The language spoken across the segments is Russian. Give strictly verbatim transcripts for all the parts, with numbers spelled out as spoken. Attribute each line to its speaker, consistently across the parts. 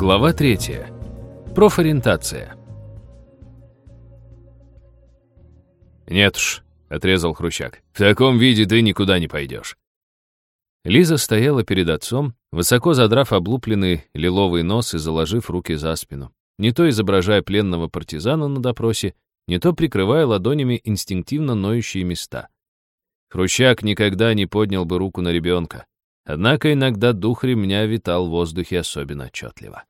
Speaker 1: Глава третья. Профориентация. «Нет уж», — отрезал Хрущак, — «в таком виде ты никуда не пойдешь». Лиза стояла перед отцом, высоко задрав облупленный лиловый нос и заложив руки за спину, не то изображая пленного партизана на допросе, не то прикрывая ладонями инстинктивно ноющие места. Хрущак никогда не поднял бы руку на ребенка, однако иногда дух ремня витал в воздухе особенно отчетливо.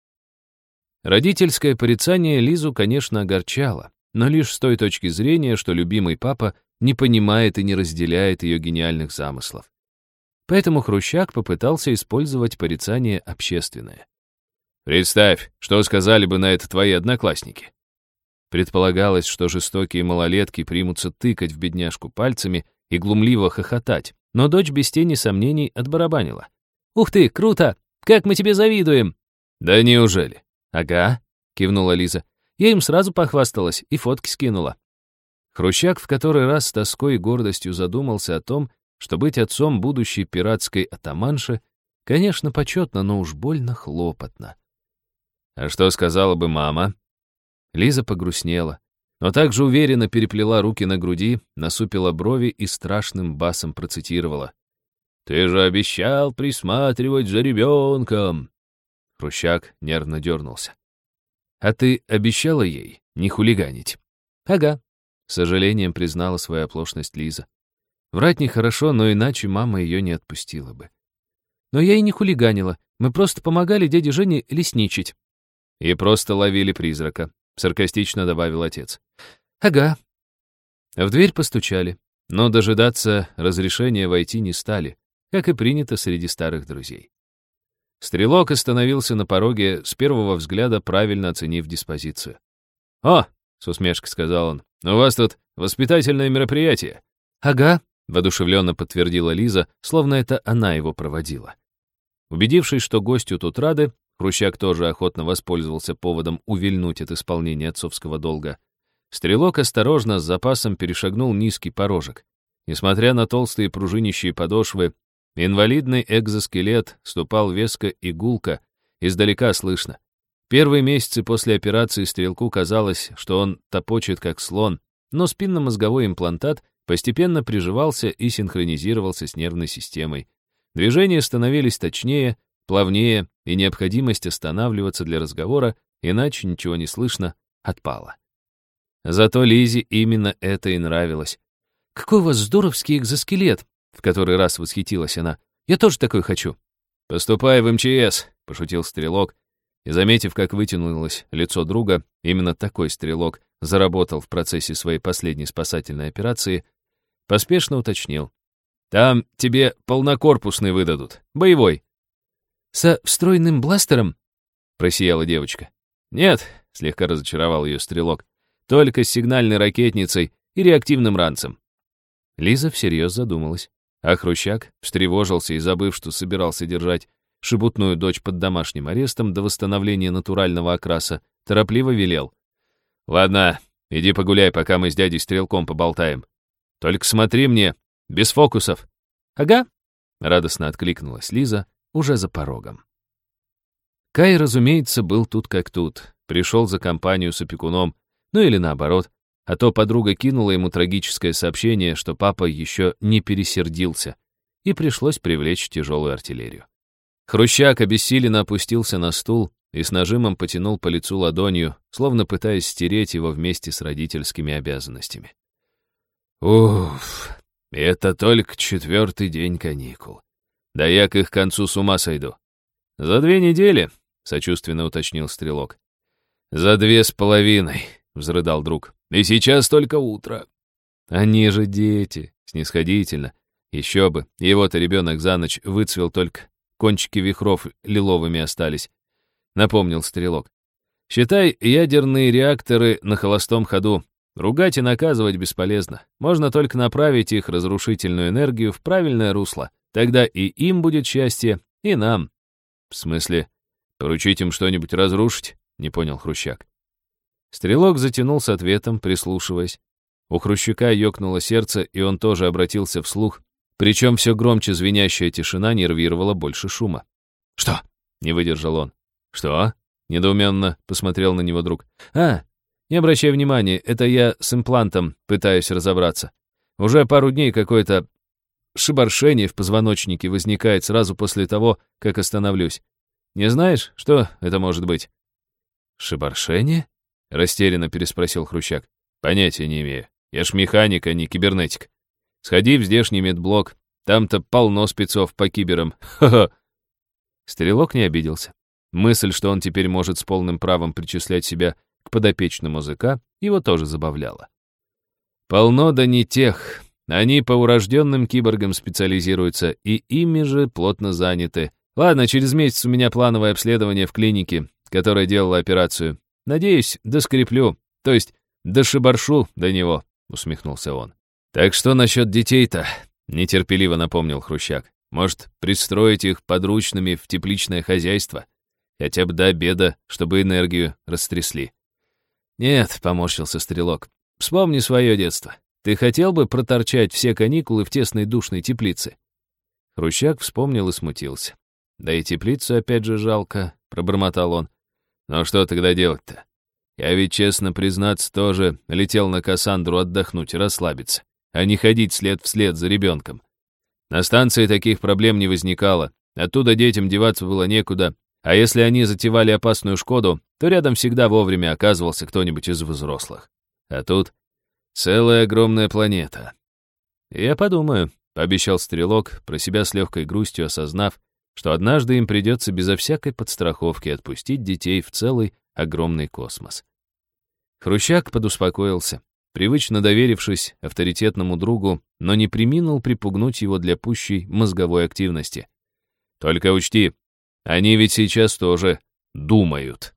Speaker 1: Родительское порицание Лизу, конечно, огорчало, но лишь с той точки зрения, что любимый папа не понимает и не разделяет ее гениальных замыслов. Поэтому Хрущак попытался использовать порицание общественное. «Представь, что сказали бы на это твои одноклассники». Предполагалось, что жестокие малолетки примутся тыкать в бедняжку пальцами и глумливо хохотать, но дочь без тени сомнений отбарабанила. «Ух ты, круто! Как мы тебе завидуем!» «Да неужели?» «Ага», — кивнула Лиза. Я им сразу похвасталась и фотки скинула. Хрущак в который раз с тоской и гордостью задумался о том, что быть отцом будущей пиратской атаманши, конечно, почетно, но уж больно хлопотно. «А что сказала бы мама?» Лиза погрустнела, но также уверенно переплела руки на груди, насупила брови и страшным басом процитировала. «Ты же обещал присматривать за ребенком!» Хрущак нервно дернулся. «А ты обещала ей не хулиганить?» «Ага», — с сожалением признала свою оплошность Лиза. Врать нехорошо, но иначе мама ее не отпустила бы. «Но я и не хулиганила, мы просто помогали дяде Жене лесничать». «И просто ловили призрака», — саркастично добавил отец. «Ага». В дверь постучали, но дожидаться разрешения войти не стали, как и принято среди старых друзей. Стрелок остановился на пороге, с первого взгляда правильно оценив диспозицию. «О!» — с усмешкой сказал он. «У вас тут воспитательное мероприятие». «Ага», — воодушевленно подтвердила Лиза, словно это она его проводила. Убедившись, что гостю тут рады, Хрущак тоже охотно воспользовался поводом увильнуть от исполнения отцовского долга. Стрелок осторожно с запасом перешагнул низкий порожек. Несмотря на толстые пружинищие подошвы, инвалидный экзоскелет ступал веско и гулко, издалека слышно. Первые месяцы после операции стрелку казалось, что он топочет как слон, но спинномозговой имплантат постепенно приживался и синхронизировался с нервной системой. Движения становились точнее, плавнее, и необходимость останавливаться для разговора, иначе ничего не слышно, отпала. Зато Лизе именно это и нравилось. «Какой у вас здоровский экзоскелет!» — в который раз восхитилась она. «Я тоже такой хочу». «Поступай в эм че эс», — пошутил стрелок, и, заметив, как вытянулось лицо друга, именно такой стрелок заработал в процессе своей последней спасательной операции, поспешно уточнил. «Там тебе полнокорпусный выдадут, боевой». «Со встроенным бластером?» — просияла девочка. «Нет», — слегка разочаровал ее стрелок, «только с сигнальной ракетницей и реактивным ранцем». Лиза всерьез задумалась, а Хрущак встревожился и, забыв, что собирался держать шебутную дочь под домашним арестом до восстановления натурального окраса, торопливо велел. «Ладно, иди погуляй, пока мы с дядей Стрелком поболтаем. Только смотри мне, без фокусов». «Ага», — радостно откликнулась Лиза, уже за порогом. Кай, разумеется, был тут как тут, пришел за компанию с опекуном, ну или наоборот, а то подруга кинула ему трагическое сообщение, что папа еще не пересердился, и пришлось привлечь тяжелую артиллерию. Хрущак обессиленно опустился на стул и с нажимом потянул по лицу ладонью, словно пытаясь стереть его вместе с родительскими обязанностями. «Уф, это только четвертый день каникул. Да я к их концу с ума сойду». «За две недели», — сочувственно уточнил стрелок. «За две с половиной», — взрыдал друг. «И сейчас только утро». «Они же дети», — снисходительно. Еще бы, его-то ребенок за ночь выцвел, только кончики вихров лиловыми остались, — напомнил стрелок. «Считай, ядерные реакторы на холостом ходу. Ругать и наказывать бесполезно. Можно только направить их разрушительную энергию в правильное русло. Тогда и им будет счастье, и нам». «В смысле, поручить им что-нибудь разрушить?» — не понял Хрущак. Стрелок затянул с ответом, прислушиваясь. У Хрущака ёкнуло сердце, и он тоже обратился вслух, причем все громче звенящая тишина нервировала больше шума. «Что?» — не выдержал он. «Что?» — недоуменно посмотрел на него друг. «А, не обращай внимания, это я с имплантом пытаюсь разобраться. Уже пару дней какое-то шибаршение в позвоночнике возникает сразу после того, как остановлюсь. Не знаешь, что это может быть?» «Шибаршение?» — растерянно переспросил Хрущак. «Понятия не имею. Я ж механик, а не кибернетик. Сходи в здешний медблок, там-то полно спецов по киберам. Ха-ха!» Стрелок не обиделся. Мысль, что он теперь может с полным правом причислять себя к подопечному языка, его тоже забавляла. Полно да не тех. Они по урожденным киборгам специализируются, и ими же плотно заняты. Ладно, через месяц у меня плановое обследование в клинике, которая делала операцию. Надеюсь, доскреплю, то есть дошибаршу до него, усмехнулся он. Так что насчет детей-то, нетерпеливо напомнил Хрущак. Может, пристроить их подручными в тепличное хозяйство? Хотя бы до обеда, чтобы энергию растрясли. Нет, поморщился Стрелок. Вспомни свое детство. Ты хотел бы проторчать все каникулы в тесной душной теплице? Хрущак вспомнил и смутился. Да и теплицу опять же жалко, пробормотал он. Но что тогда делать-то? Я ведь, честно признаться, тоже летел на Кассандру отдохнуть и расслабиться, а не ходить след вслед за ребенком. На станции таких проблем не возникало, оттуда детям деваться было некуда, а если они затевали опасную Шкоду, то рядом всегда вовремя оказывался кто-нибудь из взрослых. А тут целая огромная планета. «Я подумаю», — пообещал Стрелок, про себя с легкой грустью осознав, что однажды им придется безо всякой подстраховки отпустить детей в целый огромный космос. Хрущак подуспокоился, привычно доверившись авторитетному другу, но не преминул припугнуть его для пущей мозговой активности. «Только учти, они ведь сейчас тоже думают».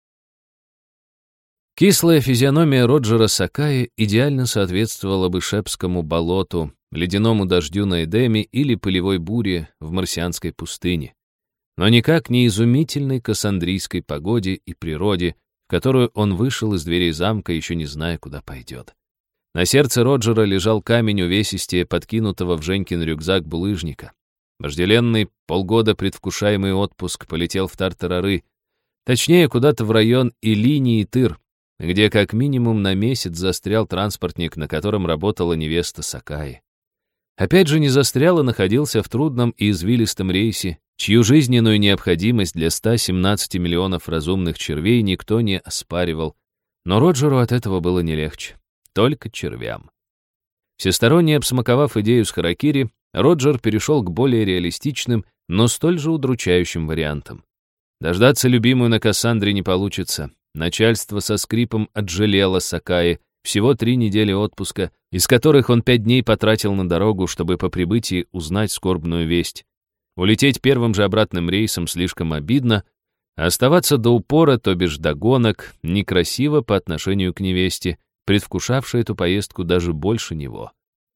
Speaker 1: Кислая физиономия Роджера Сакаи идеально соответствовала бы шепскому болоту, ледяному дождю на Эдеме или пылевой буре в марсианской пустыне, но никак не изумительной кассандрийской погоде и природе, в которую он вышел из дверей замка, еще не зная, куда пойдет. На сердце Роджера лежал камень увесистее подкинутого в Женькин рюкзак булыжника. Вожделенный, полгода предвкушаемый отпуск полетел в тартарары, точнее, куда-то в район Илини и Тыр, где как минимум на месяц застрял транспортник, на котором работала невеста Сакаи. Опять же не застрял и находился в трудном и извилистом рейсе, чью жизненную необходимость для ста семнадцати миллионов разумных червей никто не оспаривал. Но Роджеру от этого было не легче. Только червям. Всесторонне обсмаковав идею с харакири, Роджер перешел к более реалистичным, но столь же удручающим вариантам. Дождаться любимую на Кассандре не получится. Начальство со скрипом отжалело Сакаи, всего три недели отпуска, из которых он пять дней потратил на дорогу, чтобы по прибытии узнать скорбную весть. Улететь первым же обратным рейсом слишком обидно, а оставаться до упора, то бишь до гонок, некрасиво по отношению к невесте, предвкушавшей эту поездку даже больше него.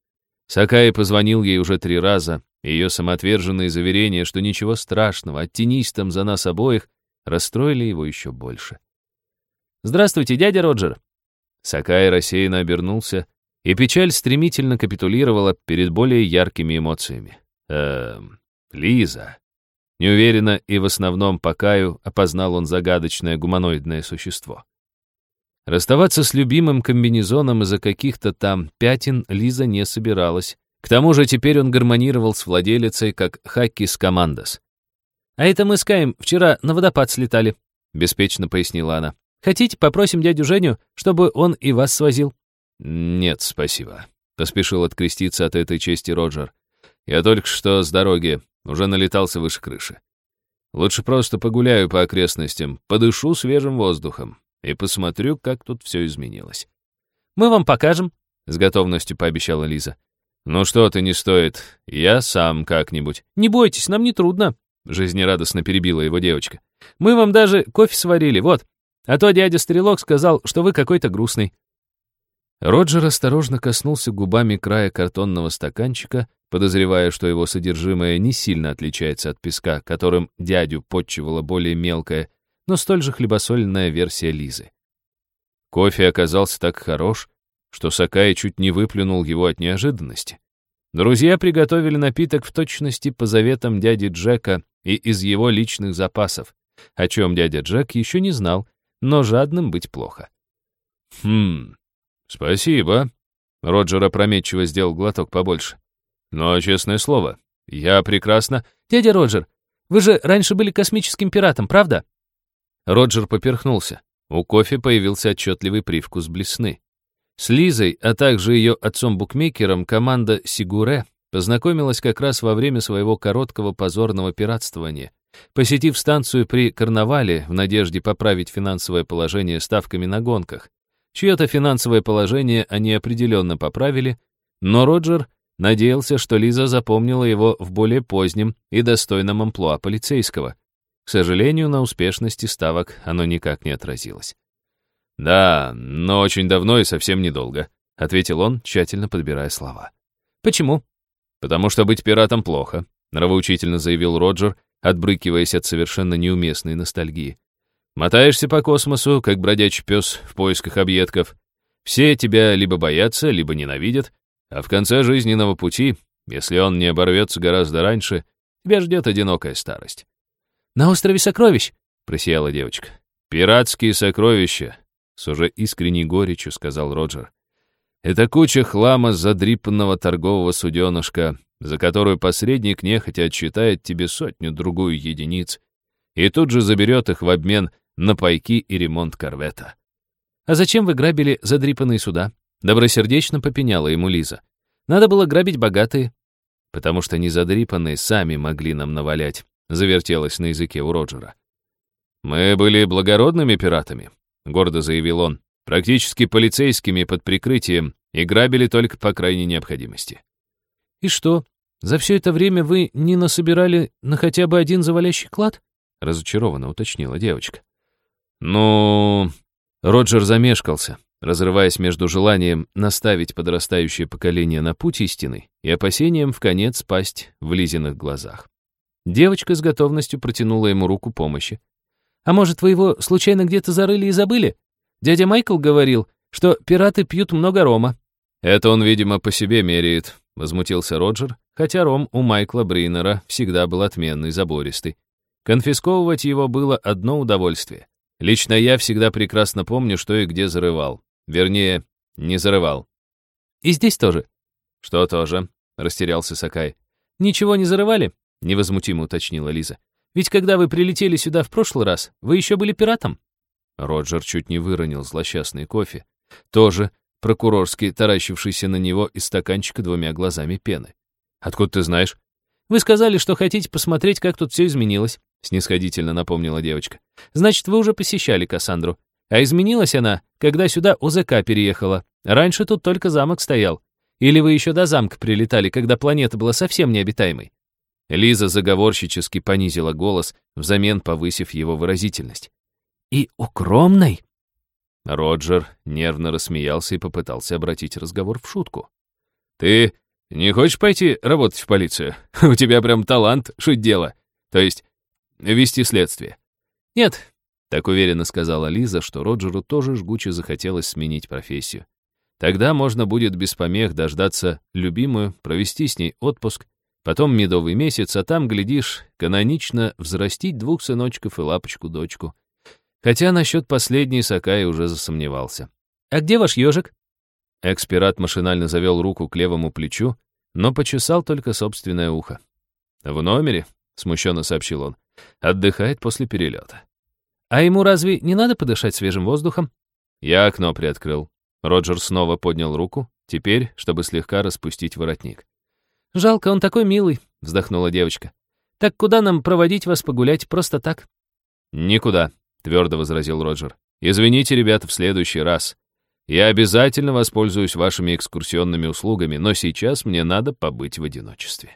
Speaker 1: Сакаи позвонил ей уже три раза, и ее самоотверженные заверения, что ничего страшного, оттянись там за нас обоих, расстроили его еще больше. «Здравствуйте, дядя Роджер!» Сакаи рассеянно обернулся, и печаль стремительно капитулировала перед более яркими эмоциями. «Эм, Лиза». Неуверенно и в основном по Каю опознал он загадочное гуманоидное существо. Расставаться с любимым комбинезоном из-за каких-то там пятен Лиза не собиралась. К тому же теперь он гармонировал с владелицей, как Хаки с Командос. «А это мы с Каем вчера на водопад слетали», — беспечно пояснила она. «Хотите, попросим дядю Женю, чтобы он и вас свозил?» «Нет, спасибо», — поспешил откреститься от этой чести Роджер. «Я только что с дороги уже налетался выше крыши. Лучше просто погуляю по окрестностям, подышу свежим воздухом и посмотрю, как тут все изменилось». «Мы вам покажем», — с готовностью пообещала Лиза. «Ну что-то не стоит, я сам как-нибудь». «Не бойтесь, нам не трудно», — жизнерадостно перебила его девочка. «Мы вам даже кофе сварили, вот. А то дядя Стрелок сказал, что вы какой-то грустный». Роджер осторожно коснулся губами края картонного стаканчика, подозревая, что его содержимое не сильно отличается от песка, которым дядю подчивала более мелкая, но столь же хлебосольная версия Лизы. Кофе оказался так хорош, что Сакаи чуть не выплюнул его от неожиданности. Друзья приготовили напиток в точности по заветам дяди Джека и из его личных запасов. о чем дядя Джек еще не знал, но жадным быть плохо. «Хм, спасибо». Роджер опрометчиво сделал глоток побольше. «Но, честное слово, я прекрасно...»
Speaker 2: «Дядя Роджер, вы же раньше были космическим пиратом, правда?»
Speaker 1: Роджер поперхнулся. У кофе появился отчетливый привкус блесны. С Лизой, а также ее отцом-букмекером, команда «Сигуре» познакомилась как раз во время своего короткого позорного пиратствования. Посетив станцию при карнавале в надежде поправить финансовое положение ставками на гонках. Чье-то финансовое положение они определенно поправили, но Роджер надеялся, что Лиза запомнила его в более позднем и достойном амплуа полицейского. К сожалению, на успешности ставок оно никак не отразилось. «Да, но очень давно и совсем недолго», — ответил он, тщательно подбирая слова.
Speaker 2: «Почему?»
Speaker 1: «Потому что быть пиратом плохо», — нравоучительно заявил Роджер, отбрыкиваясь от совершенно неуместной ностальгии. «Мотаешься по космосу, как бродячий пес в поисках объедков. Все тебя либо боятся, либо ненавидят, а в конце жизненного пути, если он не оборвется гораздо раньше, тебя ждет одинокая старость».
Speaker 2: «На острове Сокровищ»,
Speaker 1: — просияла девочка. «Пиратские сокровища», — с уже искренней горечью сказал Роджер. «Это куча хлама задрипанного торгового суденышка, за которую посредник нехотя отчитает тебе сотню-другую единиц и тут же заберет их в обмен на пайки и ремонт корвета».
Speaker 2: «А зачем вы грабили задрипанные суда?» Добросердечно попеняла ему Лиза. «Надо было грабить богатые».
Speaker 1: «Потому что незадрипанные сами могли нам навалять», — завертелось на языке у Роджера. «Мы были благородными пиратами», — гордо заявил он, «практически полицейскими под прикрытием и грабили только по крайней необходимости».
Speaker 2: «И что, за все это время вы не насобирали на хотя бы один завалящий клад?» — разочарованно уточнила девочка.
Speaker 1: «Ну...» Роджер замешкался, разрываясь между желанием наставить подрастающее поколение на путь истины и опасением вконец пасть в Лизиных глазах. Девочка с готовностью протянула ему руку помощи.
Speaker 2: «А может, вы его случайно где-то зарыли и забыли? Дядя Майкл говорил, что пираты пьют много рома».
Speaker 1: «Это он, видимо, по себе меряет», — возмутился Роджер, хотя ром у Майкла Бринера всегда был отменный, забористый. Конфисковывать его было одно удовольствие. Лично я всегда прекрасно помню, что и где зарывал. Вернее, не зарывал.
Speaker 2: «И здесь тоже?»
Speaker 1: «Что тоже?» — растерялся Сакай.
Speaker 2: «Ничего не зарывали?» — невозмутимо уточнила Лиза. «Ведь когда вы прилетели сюда в прошлый раз, вы еще были пиратом?»
Speaker 1: Роджер чуть не выронил злосчастный кофе. Тоже прокурорский, таращившийся на него из стаканчика двумя глазами пены. «Откуда ты знаешь?»
Speaker 2: «Вы сказали, что хотите посмотреть, как тут все изменилось», — снисходительно напомнила девочка. «Значит, вы уже посещали Кассандру. А изменилась она, когда сюда ОЗК переехала. Раньше тут только замок стоял. Или вы еще до замка прилетали, когда планета была совсем необитаемой?»
Speaker 1: Лиза заговорщически понизила голос, взамен повысив его выразительность.
Speaker 2: «И укромной?»
Speaker 1: Роджер нервно рассмеялся и попытался обратить разговор в шутку. «Ты не хочешь пойти работать в полицию? У тебя прям талант шить дело. То есть вести следствие».
Speaker 2: «Нет»,
Speaker 1: — так уверенно сказала Лиза, что Роджеру тоже жгуче захотелось сменить профессию. Тогда можно будет без помех дождаться любимую, провести с ней отпуск, потом медовый месяц, а там, глядишь, канонично взрастить двух сыночков и лапочку-дочку. Хотя насчет последней Сакай уже засомневался.
Speaker 2: «А где ваш ежик?»
Speaker 1: Экс-пират машинально завел руку к левому плечу, но почесал только собственное ухо. «В номере», — смущенно сообщил он, — «отдыхает после перелета».
Speaker 2: «А ему разве не надо подышать свежим воздухом?»
Speaker 1: Я окно приоткрыл. Роджер снова поднял руку, теперь, чтобы слегка распустить воротник.
Speaker 2: «Жалко, он такой милый», — вздохнула девочка. «Так куда нам проводить вас погулять просто так?»
Speaker 1: «Никуда», — твердо возразил Роджер. «Извините, ребята, в следующий раз. Я обязательно воспользуюсь вашими экскурсионными услугами, но сейчас мне надо побыть в одиночестве».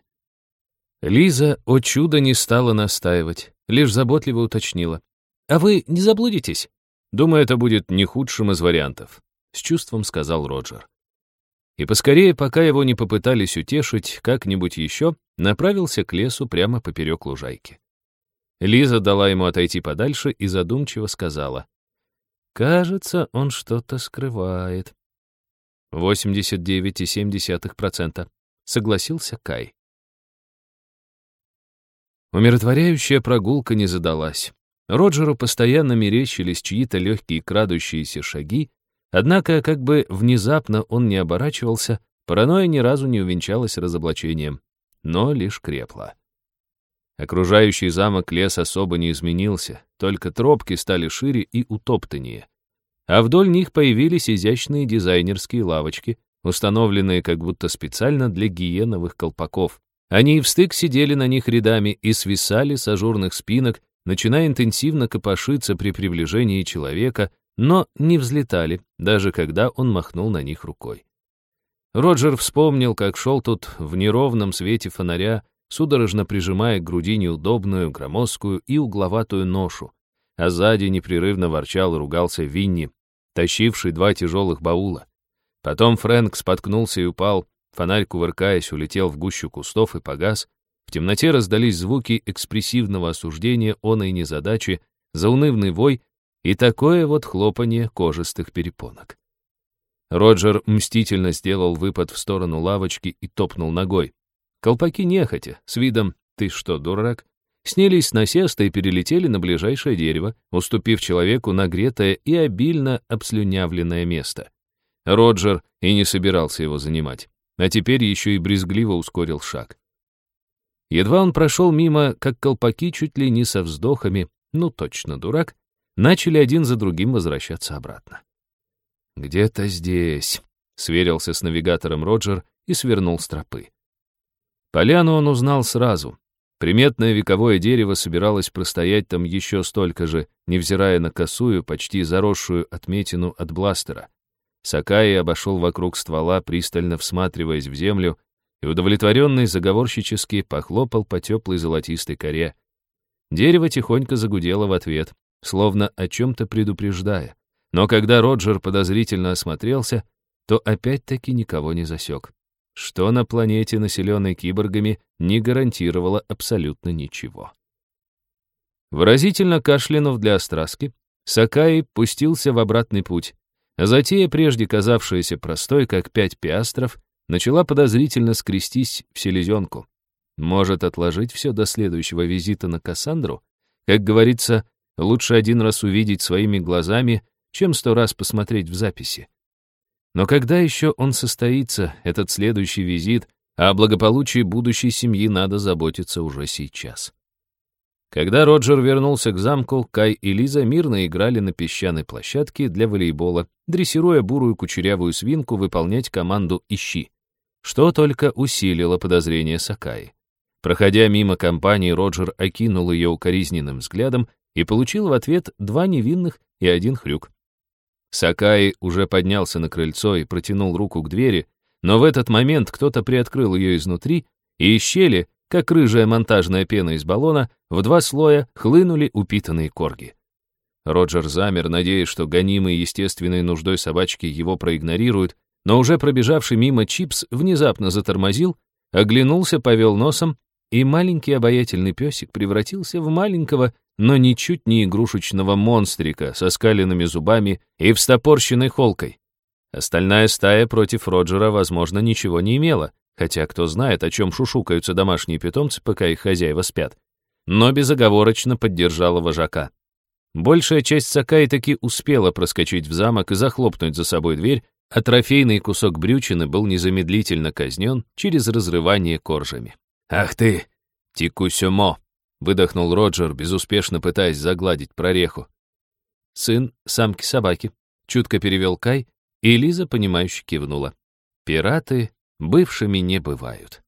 Speaker 1: Лиза, о чудо, не стала настаивать, лишь заботливо уточнила.
Speaker 2: «А вы не заблудитесь?»
Speaker 1: «Думаю, это будет не худшим из вариантов», — с чувством сказал Роджер. И поскорее, пока его не попытались утешить как-нибудь еще, направился к лесу прямо поперек лужайки. Лиза дала ему отойти подальше и задумчиво сказала. «Кажется, он что-то скрывает». «восемьдесят девять целых семь десятых процента», — согласился Кай. Умиротворяющая прогулка не задалась. Роджеру постоянно мерещились чьи-то легкие крадущиеся шаги, однако, как бы внезапно он не оборачивался, паранойя ни разу не увенчалась разоблачением, но лишь крепла. Окружающий замок лес особо не изменился, только тропки стали шире и утоптаннее. А вдоль них появились изящные дизайнерские лавочки, установленные как будто специально для гиеновых колпаков. Они и встык сидели на них рядами и свисали с ажурных спинок, начиная интенсивно копошиться при приближении человека, но не взлетали, даже когда он махнул на них рукой. Роджер вспомнил, как шел тут в неровном свете фонаря, судорожно прижимая к груди неудобную, громоздкую и угловатую ношу, а сзади непрерывно ворчал и ругался Винни, тащивший два тяжелых баула. Потом Фрэнк споткнулся и упал, фонарь, кувыркаясь, улетел в гущу кустов и погас. В темноте раздались звуки экспрессивного осуждения оной незадачи, заунывный вой и такое вот хлопанье кожистых перепонок. Роджер мстительно сделал выпад в сторону лавочки и топнул ногой. Колпаки нехотя, с видом «ты что, дурак?», снялись с насеста и перелетели на ближайшее дерево, уступив человеку нагретое и обильно обслюнявленное место. Роджер и не собирался его занимать, а теперь еще и брезгливо ускорил шаг. Едва он прошел мимо, как колпаки чуть ли не со вздохами, ну точно дурак, начали один за другим возвращаться обратно. «Где-то здесь», — сверился с навигатором Роджер и свернул с тропы. Поляну он узнал сразу. Приметное вековое дерево собиралось простоять там еще столько же, невзирая на косую, почти заросшую отметину от бластера. Сакаи обошел вокруг ствола, пристально всматриваясь в землю, и удовлетворенный заговорщически похлопал по теплой золотистой коре. Дерево тихонько загудело в ответ, словно о чем-то предупреждая. Но когда Роджер подозрительно осмотрелся, то опять-таки никого не засек. Что на планете, населенной киборгами, не гарантировало абсолютно ничего. Выразительно кашлянув для остраски, Сакаи пустился в обратный путь. Затея, прежде казавшаяся простой, как пять пиастров, начала подозрительно скрестись в селезенку. Может отложить все до следующего визита на Кассандру? Как говорится, лучше один раз увидеть своими глазами, чем сто раз посмотреть в записи. Но когда еще он состоится, этот следующий визит, а о благополучии будущей семьи надо заботиться уже сейчас. Когда Роджер вернулся к замку, Кай и Лиза мирно играли на песчаной площадке для волейбола, дрессируя бурую кучерявую свинку выполнять команду «Ищи», что только усилило подозрение Сакаи. Проходя мимо компании, Роджер окинул ее укоризненным взглядом и получил в ответ два невинных и один хрюк. Сакаи уже поднялся на крыльцо и протянул руку к двери, но в этот момент кто-то приоткрыл ее изнутри, и из щели, как рыжая монтажная пена из баллона, в два слоя хлынули упитанные корги. Роджер замер, надеясь, что гонимые естественной нуждой собачки его проигнорируют, но уже пробежавший мимо Чипс внезапно затормозил, оглянулся, повел носом, и маленький обаятельный песик превратился в маленького, но ничуть не игрушечного монстрика со скаленными зубами и встопорщенной холкой. Остальная стая против Роджера, возможно, ничего не имела, хотя кто знает, о чем шушукаются домашние питомцы, пока их хозяева спят, но безоговорочно поддержала вожака. Большая часть Сакаи таки успела проскочить в замок и захлопнуть за собой дверь, а трофейный кусок брючины был незамедлительно казнен через разрывание коржами. «Ах ты, тикусюмо!» — выдохнул Роджер, безуспешно пытаясь загладить прореху. «Сын самки-собаки», — чутко перевел Кай, и Лиза, понимающе кивнула. «Пираты бывшими не бывают».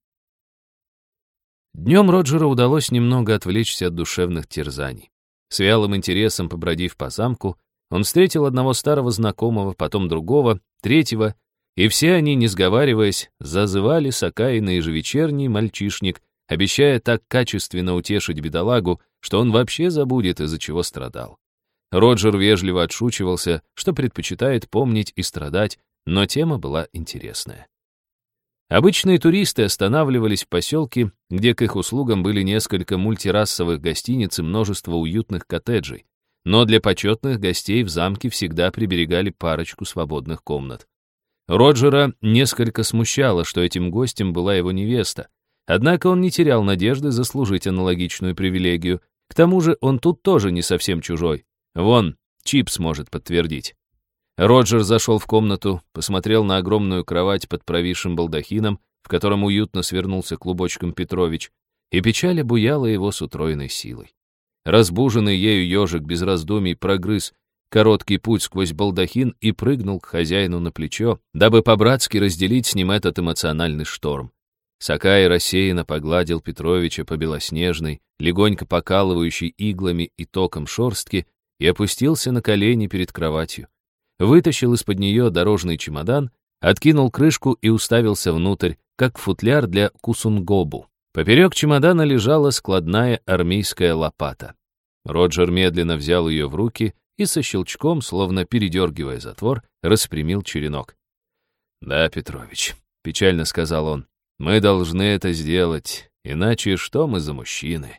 Speaker 1: Днем Роджеру удалось немного отвлечься от душевных терзаний. С вялым интересом побродив по замку, он встретил одного старого знакомого, потом другого, третьего, и все они, не сговариваясь, зазывали Сакаи на ежевечерний мальчишник, обещая так качественно утешить бедолагу, что он вообще забудет, из-за чего страдал. Роджер вежливо отшучивался, что предпочитает помнить и страдать, но тема была интересная. Обычные туристы останавливались в поселке, где к их услугам были несколько мультирасовых гостиниц и множество уютных коттеджей, но для почетных гостей в замке всегда приберегали парочку свободных комнат. Роджера несколько смущало, что этим гостем была его невеста, однако он не терял надежды заслужить аналогичную привилегию К тому же он тут тоже не совсем чужой. Вон, Чипс может подтвердить. Роджер зашел в комнату, посмотрел на огромную кровать под провисшим балдахином, в котором уютно свернулся клубочком Петрович, и печаль обуяла его с утроенной силой. Разбуженный ею ежик без раздумий прогрыз короткий путь сквозь балдахин и прыгнул к хозяину на плечо, дабы по-братски разделить с ним этот эмоциональный шторм. Сакай рассеянно погладил Петровича по белоснежной, легонько покалывающей иглами и током шорстке и опустился на колени перед кроватью. Вытащил из-под нее дорожный чемодан, откинул крышку и уставился внутрь, как футляр для кусунгобу. Поперек чемодана лежала складная армейская лопата. Роджер медленно взял ее в руки и со щелчком, словно передергивая затвор, распрямил черенок. «Да, Петрович», — печально сказал он, — «мы должны это сделать, иначе что мы за мужчины?»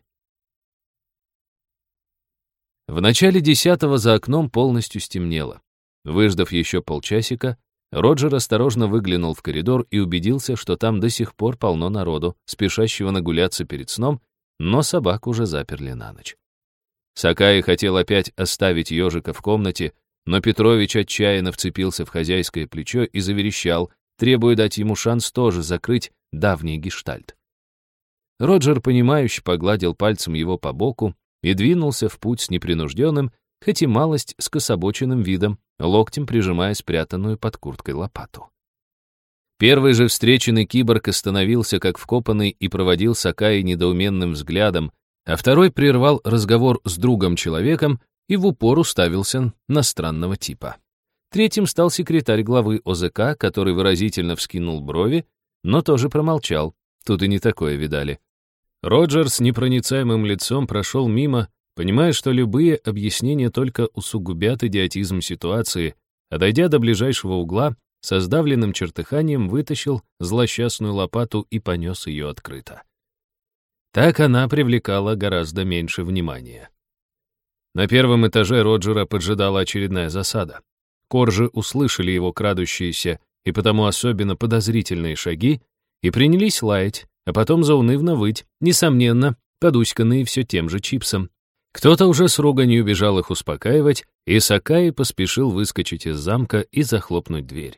Speaker 1: В начале десятого за окном полностью стемнело. Выждав еще полчасика, Роджер осторожно выглянул в коридор и убедился, что там до сих пор полно народу, спешащего нагуляться перед сном, но собак уже заперли на ночь. Сакай хотел опять оставить ежика в комнате, но Петрович отчаянно вцепился в хозяйское плечо и заверещал, требуя дать ему шанс тоже закрыть давний гештальт. Роджер, понимающе погладил пальцем его по боку и двинулся в путь с непринужденным, хоть и малость скособоченным видом, локтем прижимая спрятанную под курткой лопату. Первый же встреченный киборг остановился как вкопанный и проводил Сакаи недоуменным взглядом, а второй прервал разговор с другом-человеком и в упор уставился на странного типа. Третьим стал секретарь главы ОЗК, который выразительно вскинул брови, но тоже промолчал, тут и не такое видали. Роджер с непроницаемым лицом прошел мимо, понимая, что любые объяснения только усугубят идиотизм ситуации, а дойдя до ближайшего угла, со сдавленным чертыханием вытащил злосчастную лопату и понес ее открыто. Так она привлекала гораздо меньше внимания. На первом этаже Роджера поджидала очередная засада. Коржи услышали его крадущиеся и потому особенно подозрительные шаги и принялись лаять, а потом заунывно выть, несомненно, подуськанные все тем же Чипсом. Кто-то уже с руганью бежал их успокаивать, и Сакай поспешил выскочить из замка и захлопнуть дверь.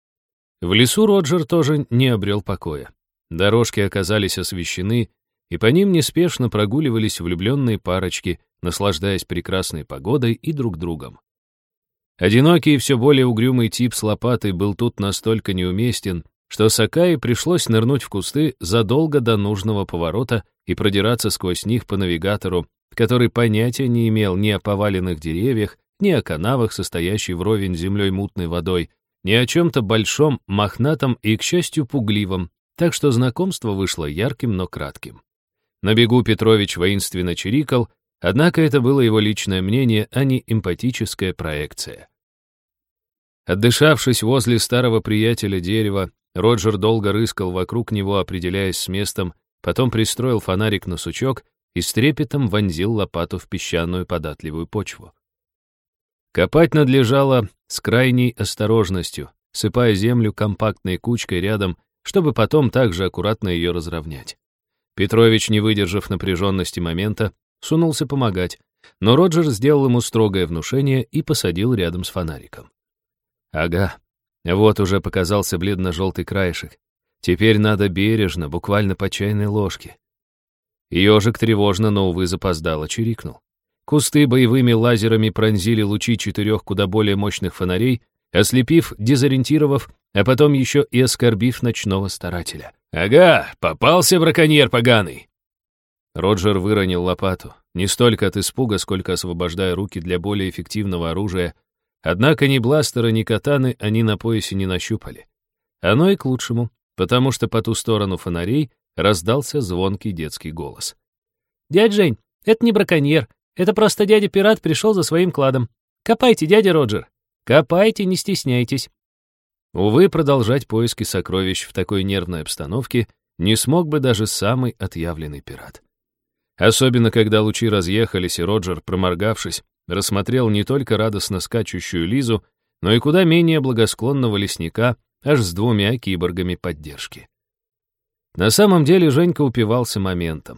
Speaker 1: В лесу Роджер тоже не обрел покоя. Дорожки оказались освещены, и по ним неспешно прогуливались влюбленные парочки, наслаждаясь прекрасной погодой и друг другом. Одинокий и все более угрюмый тип с лопатой был тут настолько неуместен, что Сакаи пришлось нырнуть в кусты задолго до нужного поворота и продираться сквозь них по навигатору, который понятия не имел ни о поваленных деревьях, ни о канавах, состоящей вровень с землей мутной водой, ни о чем-то большом, мохнатом и, к счастью, пугливом, так что знакомство вышло ярким, но кратким. На бегу Петрович воинственно чирикал, однако это было его личное мнение, а не эмпатическая проекция. Отдышавшись возле старого приятеля дерева, Роджер долго рыскал вокруг него, определяясь с местом, потом пристроил фонарик на сучок и с трепетом вонзил лопату в песчаную податливую почву. Копать надлежало с крайней осторожностью, сыпая землю компактной кучкой рядом, чтобы потом также аккуратно ее разровнять. Петрович, не выдержав напряженности момента, сунулся помогать, но Роджер сделал ему строгое внушение и посадил рядом с фонариком. Ага, вот уже показался бледно-желтый краешек. Теперь надо бережно, буквально по чайной ложке. Ежик тревожно, но, увы, запоздало чирикнул. Кусты боевыми лазерами пронзили лучи четырех куда более мощных фонарей, ослепив, дезориентировав, а потом еще и оскорбив ночного старателя. «Ага, попался браконьер поганый!» Роджер выронил лопату, не столько от испуга, сколько освобождая руки для более эффективного оружия, однако ни бластера, ни катаны они на поясе не нащупали. Оно и к лучшему, потому что по ту сторону фонарей раздался звонкий детский голос. «Дядь Жень, это не браконьер, это просто дядя-пират пришел за своим кладом. Копайте, дядя Роджер, копайте, не стесняйтесь». Увы, продолжать поиски сокровищ в такой нервной обстановке не смог бы даже самый отъявленный пират. Особенно, когда лучи разъехались, и Роджер, проморгавшись, рассмотрел не только радостно скачущую Лизу, но и куда менее благосклонного лесника, аж с двумя киборгами поддержки. На самом деле Женька упивался моментом.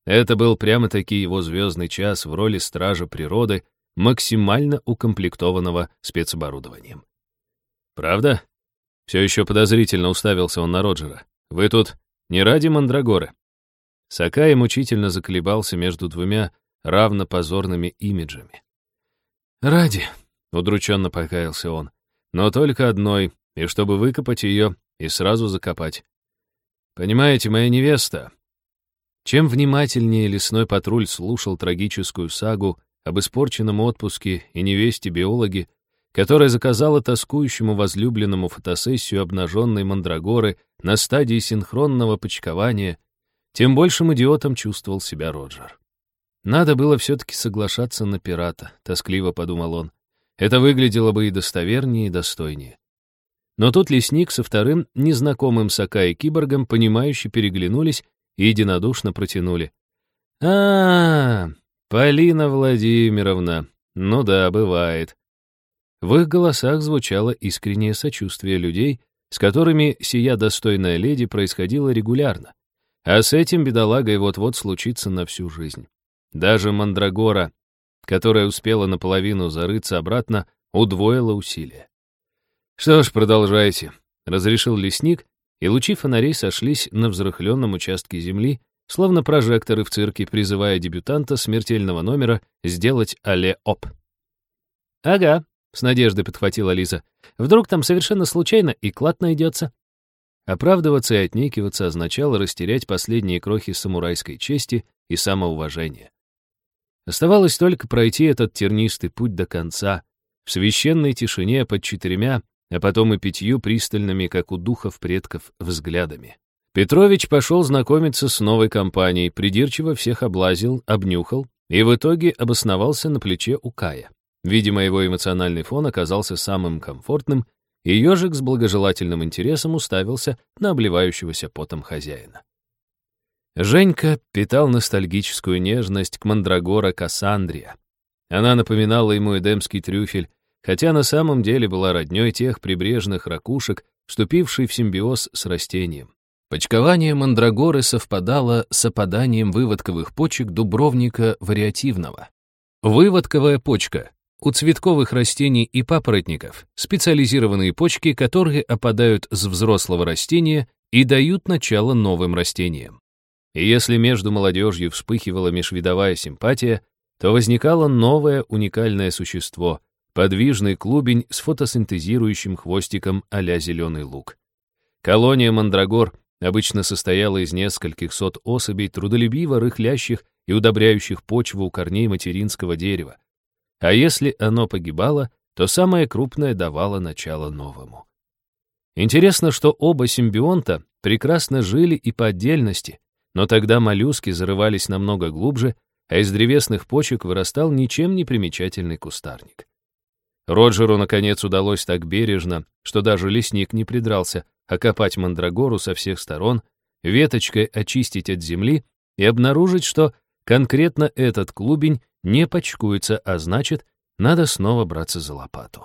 Speaker 1: Это был прямо-таки его звездный час в роли стража природы, максимально укомплектованного спецоборудованием. «Правда?» Все еще подозрительно уставился он на Роджера. «Вы тут не ради мандрагоры?» Сакаи мучительно заколебался между двумя равнопозорными имиджами. «Ради», — удрученно покаялся он, «но только одной, и чтобы выкопать ее и сразу закопать. Понимаете, моя невеста...» Чем внимательнее лесной патруль слушал трагическую сагу об испорченном отпуске и невесте-биологе, которая заказала тоскующему возлюбленному фотосессию обнаженной мандрагоры на стадии синхронного почкования, тем большим идиотом чувствовал себя Роджер. «Надо было все-таки соглашаться на пирата», — тоскливо подумал он. «Это выглядело бы и достовернее, и достойнее». Но тут лесник со вторым незнакомым Сакаи-киборгом, понимающе переглянулись и единодушно протянули. а, -а, -а Полина Владимировна, ну да, бывает». В их голосах звучало искреннее сочувствие людей, с которыми сия достойная леди происходила регулярно, а с этим бедолагой вот-вот случится на всю жизнь. Даже мандрагора, которая успела наполовину зарыться обратно, удвоила усилия. «Что ж, продолжайте», — разрешил лесник, и лучи фонарей сошлись на взрыхленном участке земли, словно прожекторы в цирке, призывая дебютанта смертельного номера сделать алле-оп. «Ага», — с надеждой подхватила Лиза. «Вдруг там совершенно случайно и клад найдется?» Оправдываться и отнекиваться означало растерять последние крохи самурайской чести и самоуважения. Оставалось только пройти этот тернистый путь до конца, в священной тишине под четырьмя, а потом и пятью пристальными, как у духов предков, взглядами. Петрович пошел знакомиться с новой компанией, придирчиво всех облазил, обнюхал и в итоге обосновался на плече у Кая. Видимо, его эмоциональный фон оказался самым комфортным, и ежик с благожелательным интересом уставился на обливающегося потом хозяина. Женька питал ностальгическую нежность к мандрагора Кассандрия. Она напоминала ему эдемский трюфель, хотя на самом деле была роднёй тех прибрежных ракушек, вступившей в симбиоз с растением. Почкование мандрагоры совпадало с опаданием выводковых почек дубровника вариативного. Выводковая почка — у цветковых растений и папоротников специализированные почки, которые опадают с взрослого растения и дают начало новым растениям. И если между молодежью вспыхивала межвидовая симпатия, то возникало новое уникальное существо — подвижный клубень с фотосинтезирующим хвостиком а-ля зеленый лук. Колония мандрагор обычно состояла из нескольких сот особей, трудолюбиво рыхлящих и удобряющих почву у корней материнского дерева. А если оно погибало, то самое крупное давало начало новому. Интересно, что оба симбионта прекрасно жили и по отдельности, но тогда моллюски зарывались намного глубже, а из древесных почек вырастал ничем не примечательный кустарник. Роджеру, наконец, удалось так бережно, что даже лесник не придрался, окопать мандрагору со всех сторон, веточкой очистить от земли и обнаружить, что конкретно этот клубень не почкуется, а значит, надо снова браться за лопату.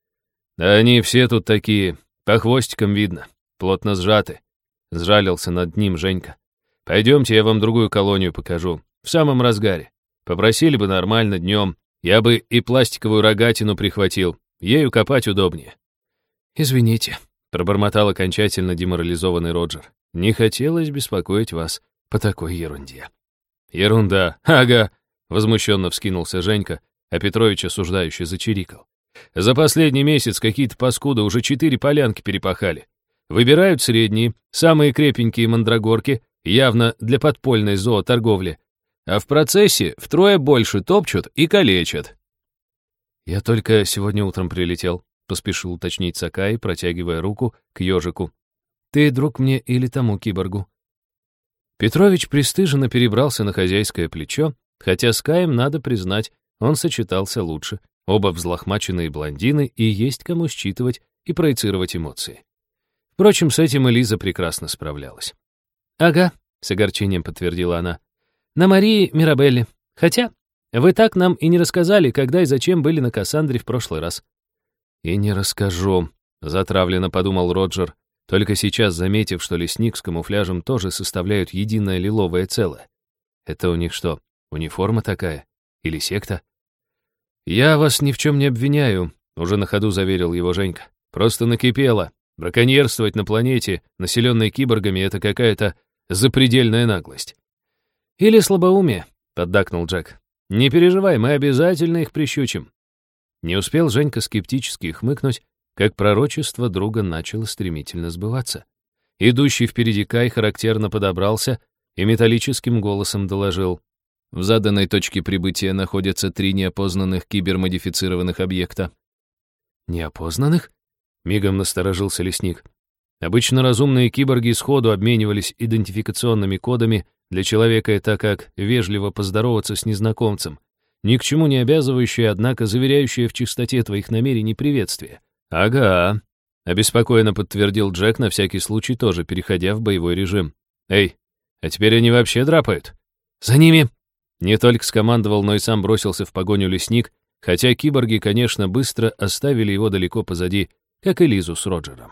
Speaker 1: «Да они все тут такие, по хвостикам видно, плотно сжаты», — сжалился над ним Женька. «Пойдемте, я вам другую колонию покажу, в самом разгаре. Попросили бы нормально днем, я бы и пластиковую рогатину прихватил, ею копать удобнее». «Извините», — пробормотал окончательно деморализованный Роджер. «Не хотелось беспокоить вас по такой ерунде». «Ерунда, ага», — возмущенно вскинулся Женька, а Петрович осуждающе зачирикал. «За последний месяц какие-то паскуды уже четыре полянки перепахали. Выбирают средние, самые крепенькие мандрагорки, явно для подпольной зооторговли, а в процессе втрое больше топчут и калечат». «Я только сегодня утром прилетел», — поспешил уточнить Сакаи, протягивая руку к ежику. «Ты друг мне или тому киборгу?» Петрович пристыженно перебрался на хозяйское плечо, хотя с Каем, надо признать, он сочетался лучше. Оба взлохмаченные блондины, и есть кому считывать и проецировать эмоции. Впрочем, с этим Элиза прекрасно справлялась. «Ага», — с огорчением подтвердила она, — «на Марии Мирабелле. Хотя вы так нам и не рассказали, когда и зачем были на Кассандре в прошлый раз». «И не расскажу», — затравленно подумал Роджер, только сейчас заметив, что лесник с камуфляжем тоже составляют единое лиловое целое. Это у них что, униформа такая? Или секта? «Я вас ни в чем не обвиняю», — уже на ходу заверил его Женька. «Просто накипело. Браконьерствовать на планете, населенной киборгами, это какая-то запредельная наглость».
Speaker 2: «Или слабоумие», — поддакнул Джек. «Не переживай, мы обязательно их прищучим».
Speaker 1: Не успел Женька скептически хмыкнуть, как пророчество друга начало стремительно сбываться. Идущий впереди Кай характерно подобрался и металлическим голосом доложил: в заданной точке прибытия находятся три неопознанных кибермодифицированных объекта. «Неопознанных?» — мигом насторожился лесник. Обычно разумные киборги сходу обменивались идентификационными кодами, для человека это как вежливо поздороваться с незнакомцем, ни к чему не обязывающее, однако заверяющее в чистоте твоих намерений приветствие. «Ага», — обеспокоенно подтвердил Джек, на всякий случай тоже переходя в боевой режим. «Эй, а теперь они вообще драпают?» «За ними!» Не только скомандовал, но и сам бросился в погоню лесник, хотя киборги, конечно, быстро оставили его далеко позади, как и Лизу с Роджером.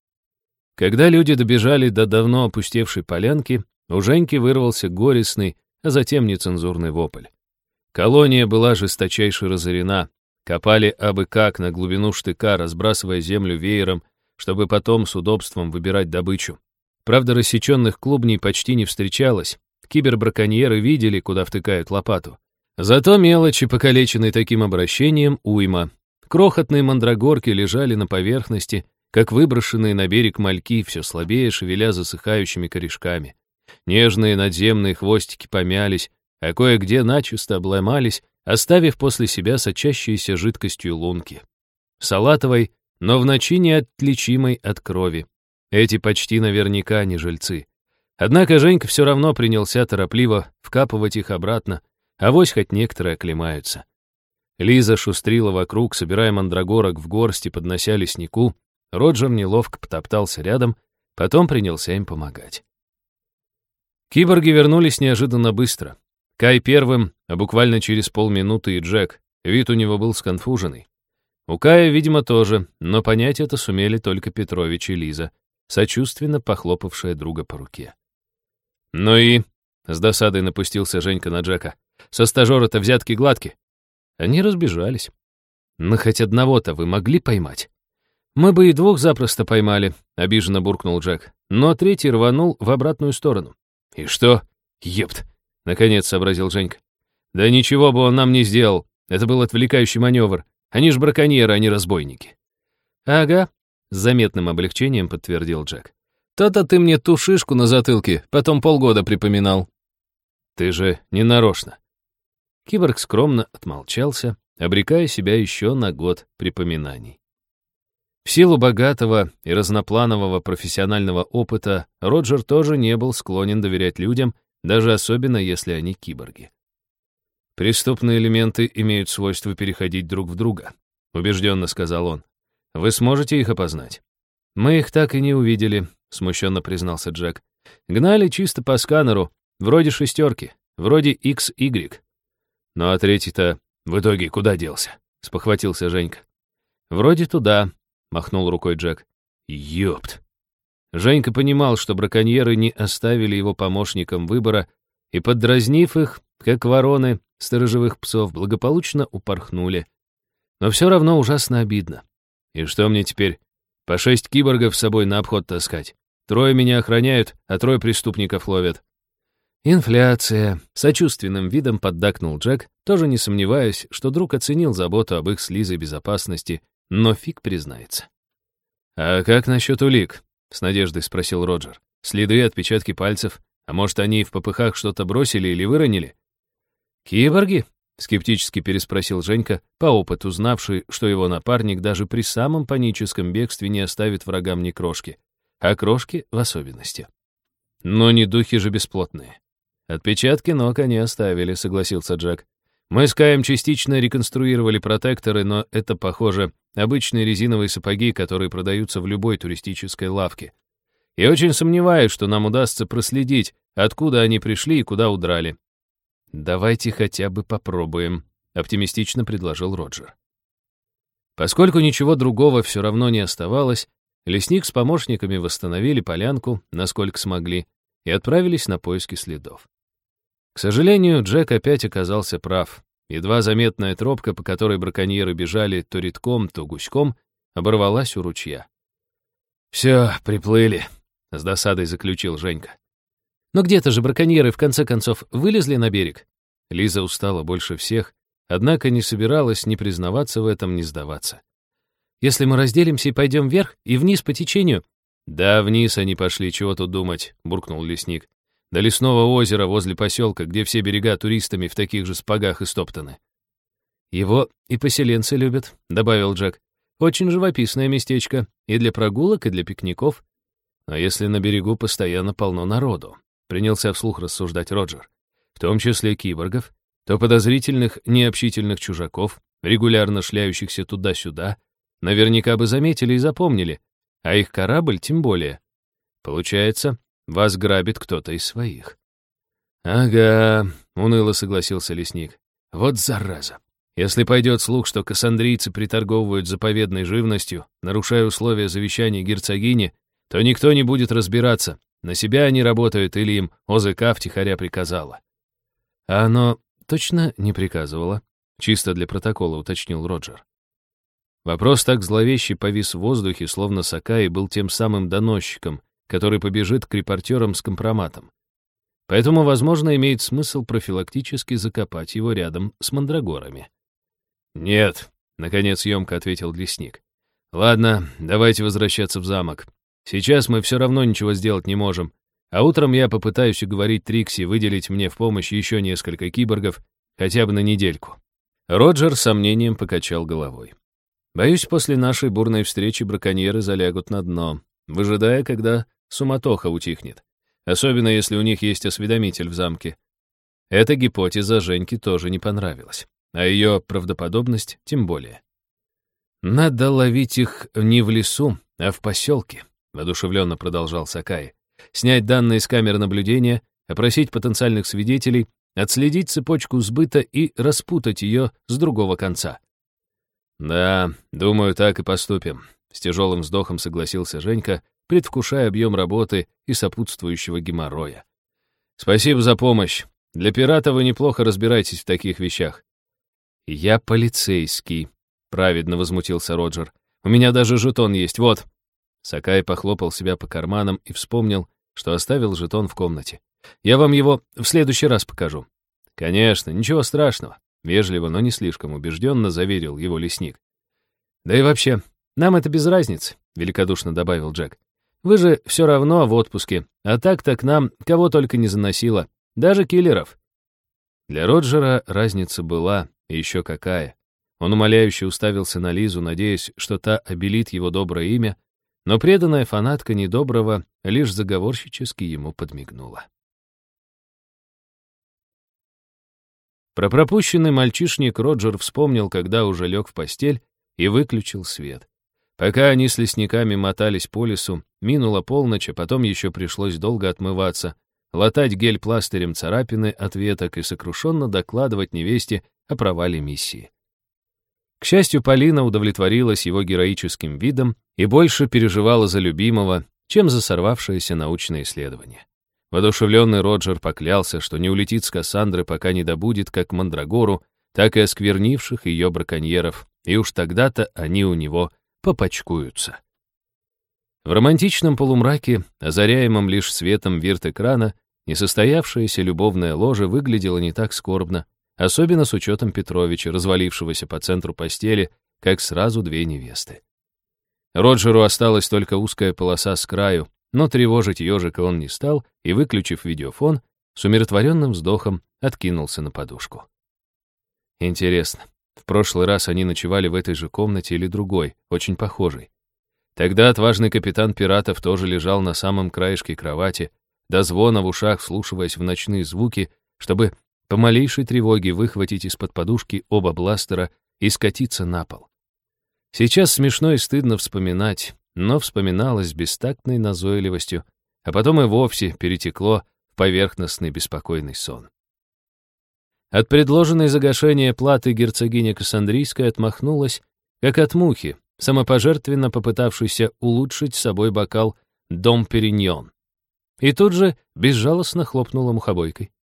Speaker 1: Когда люди добежали до давно опустевшей полянки, у Женьки вырвался горестный, а затем нецензурный вопль. Колония была жесточайше разорена, копали абы как на глубину штыка, разбрасывая землю веером, чтобы потом с удобством выбирать добычу. Правда, рассеченных клубней почти не встречалось, кибербраконьеры видели, куда втыкают лопату. Зато мелочи, покалеченной таким обращением, уйма. Крохотные мандрагорки лежали на поверхности, как выброшенные на берег мальки, все слабее шевеля засыхающими корешками. Нежные надземные хвостики помялись, а кое-где начисто обломались, оставив после себя сочащиеся жидкостью лунки. Салатовой, но в ночи неотличимой от крови. Эти почти наверняка не жильцы. Однако Женька все равно принялся торопливо вкапывать их обратно, авось хоть некоторые оклемаются. Лиза шустрила вокруг, собирая мандрагорок в горсти, поднося леснику. Роджер неловко потоптался рядом, потом принялся им помогать. Киборги вернулись неожиданно быстро. Кай первым, а буквально через полминуты и Джек. Вид у него был сконфуженный. У Кая, видимо, тоже, но понять это сумели только Петрович и Лиза, сочувственно похлопавшая друга по руке. «Ну и...» — с досадой напустился Женька на Джека. «Со стажера-то взятки гладки». Они разбежались. «Ну, хоть одного-то вы могли поймать?» «Мы бы и двух запросто поймали», — обиженно буркнул Джек. Но третий рванул в обратную сторону. «И что? Епт!» — наконец сообразил Женька. «Да ничего бы он нам не сделал. Это был отвлекающий маневр. Они ж браконьеры, а не разбойники». «Ага», — с заметным облегчением подтвердил Джек. «То-то ты мне ту шишку на затылке потом полгода припоминал». «Ты же не нарочно». Киборг скромно отмолчался, обрекая себя еще на год припоминаний. В силу богатого и разнопланового профессионального опыта Роджер тоже не был склонен доверять людям, даже особенно если они киборги. «Преступные элементы имеют свойство переходить друг в друга», — убежденно сказал он. «Вы сможете их опознать?» «Мы их так и не увидели», — смущенно признался Джек. «Гнали чисто по сканеру, вроде шестерки, вроде икс игрек». «Ну а третий-то в итоге куда делся?» — спохватился Женька. «Вроде туда», — махнул рукой Джек. «Ёпт!» Женька понимал, что браконьеры не оставили его помощникам выбора, и, поддразнив их, как вороны сторожевых псов, благополучно упорхнули. Но все равно ужасно обидно. И что мне теперь? По шесть киборгов с собой на обход таскать? Трое меня охраняют, а трое преступников ловят. «Инфляция», — сочувственным видом поддакнул Джек, тоже не сомневаясь, что друг оценил заботу об их с Лизой безопасности, но фиг признается. «А как насчет улик?» — с надеждой спросил Роджер. «Следы, отпечатки пальцев. А может, они в попыхах что-то бросили или выронили?» «Киборги?» — скептически переспросил Женька, по опыту знавший, что его напарник даже при самом паническом бегстве не оставит врагам ни крошки, а крошки в особенности. «Но не духи же бесплотные». «Отпечатки ног они оставили», — согласился Джек. «Мы с Каем частично реконструировали протекторы, но это, похоже, обычные резиновые сапоги, которые продаются в любой туристической лавке. И очень сомневаюсь, что нам удастся проследить, откуда они пришли и куда удрали». «Давайте хотя бы попробуем», — оптимистично предложил Роджер. Поскольку ничего другого все равно не оставалось, лесник с помощниками восстановили полянку, насколько смогли, и отправились на поиски следов. К сожалению, Джек опять оказался прав. Едва заметная тропка, по которой браконьеры бежали то редком, то гуськом, оборвалась у ручья. «Все, приплыли», — с досадой заключил Женька.
Speaker 2: «Но где-то же браконьеры в конце концов вылезли на берег».
Speaker 1: Лиза устала больше всех, однако не собиралась ни признаваться в этом, ни сдаваться.
Speaker 2: «Если мы разделимся и пойдем вверх и вниз по течению...»
Speaker 1: «Да, вниз они пошли, чего тут думать», — буркнул лесник. «До лесного озера возле поселка, где все берега туристами в таких же спагах истоптаны».
Speaker 2: «Его и поселенцы любят», — добавил Джек. «Очень живописное местечко и для прогулок, и для пикников».
Speaker 1: «А если на берегу постоянно полно народу?» — принялся вслух рассуждать Роджер. «В том числе киборгов, то подозрительных, необщительных чужаков, регулярно шляющихся туда-сюда, наверняка бы заметили и запомнили, а их корабль тем более. Получается, вас грабит кто-то из своих». «Ага», — уныло согласился лесник. «Вот зараза. Если пойдет слух, что кассандрийцы приторговывают заповедной живностью, нарушая условия завещания герцогини, то никто не будет разбираться, на себя они работают или им ОЗК втихаря приказала».
Speaker 2: «А оно точно не приказывало?» — чисто для протокола уточнил Роджер.
Speaker 1: Вопрос так зловеще повис в воздухе, словно Сакаи был тем самым доносчиком, который побежит к репортерам с компроматом. Поэтому, возможно, имеет смысл профилактически закопать его рядом с мандрагорами. «Нет», — наконец емко ответил лесник. «Ладно, давайте возвращаться в замок. Сейчас мы все равно ничего сделать не можем, а утром я попытаюсь уговорить Трикси выделить мне в помощь еще несколько киборгов, хотя бы на недельку». Роджер с сомнением покачал головой. «Боюсь, после нашей бурной встречи браконьеры залягут на дно, выжидая, когда суматоха утихнет, особенно если у них есть осведомитель в замке». Эта гипотеза Женьке тоже не понравилась, а ее правдоподобность тем более. «Надо ловить их не в лесу, а в поселке», — воодушевленно продолжал Сакаи. «Снять данные с камер наблюдения, опросить потенциальных свидетелей, отследить цепочку сбыта и распутать ее с другого конца». «Да, думаю, так и поступим», — с тяжелым вздохом согласился Женька, предвкушая объем работы и сопутствующего геморроя. «Спасибо за помощь. Для пирата вы неплохо разбираетесь в таких вещах». «Я полицейский», — праведно возмутился Роджер. «У меня даже жетон есть, вот». Сакаи похлопал себя по карманам и вспомнил, что оставил жетон в комнате. «Я вам его в следующий раз покажу». «Конечно, ничего страшного», — вежливо, но не слишком убежденно заверил его лесник. «Да и вообще, нам это без разницы», — великодушно добавил Джек. «Вы же все равно в отпуске, а так-то к нам кого только не заносило, даже киллеров». Для Роджера разница была, и еще какая. Он умоляюще уставился на Лизу, надеясь, что та обелит его доброе имя, но преданная фанатка недоброго лишь заговорщически ему подмигнула. Про пропущенный мальчишник Роджер вспомнил, когда уже лег в постель и выключил свет. Пока они с лесниками мотались по лесу, минула полночь, а потом еще пришлось долго отмываться, латать гель-пластырем царапины от веток и сокрушенно докладывать невесте о провале миссии. К счастью, Полина удовлетворилась его героическим видом и больше переживала за любимого, чем за сорвавшееся научное исследование. Воодушевленный Роджер поклялся, что не улетит с Кассандры, пока не добудет как мандрагору, так и осквернивших ее браконьеров, и уж тогда-то они у него попачкуются. В романтичном полумраке, озаряемом лишь светом вирт-экрана, несостоявшаяся любовная ложа выглядела не так скорбно, особенно с учетом Петровича, развалившегося по центру постели, как сразу две невесты. Роджеру осталась только узкая полоса с краю, но тревожить ежика он не стал и, выключив видеофон, с умиротворенным вздохом откинулся на подушку. Интересно, в прошлый раз они ночевали в этой же комнате или другой, очень похожей. Тогда отважный капитан пиратов тоже лежал на самом краешке кровати, до звона в ушах вслушиваясь в ночные звуки, чтобы по малейшей тревоге выхватить из-под подушки оба бластера и скатиться на пол. Сейчас смешно и стыдно вспоминать, но вспоминалось с бестактной назойливостью, а потом и вовсе перетекло в поверхностный беспокойный сон. От предложенной за гашение платы герцогиня Кассандрийская отмахнулась, как от мухи, самопожертвенно попытавшейся улучшить с собой бокал «Дом Периньон». И тут же безжалостно хлопнула мухобойкой.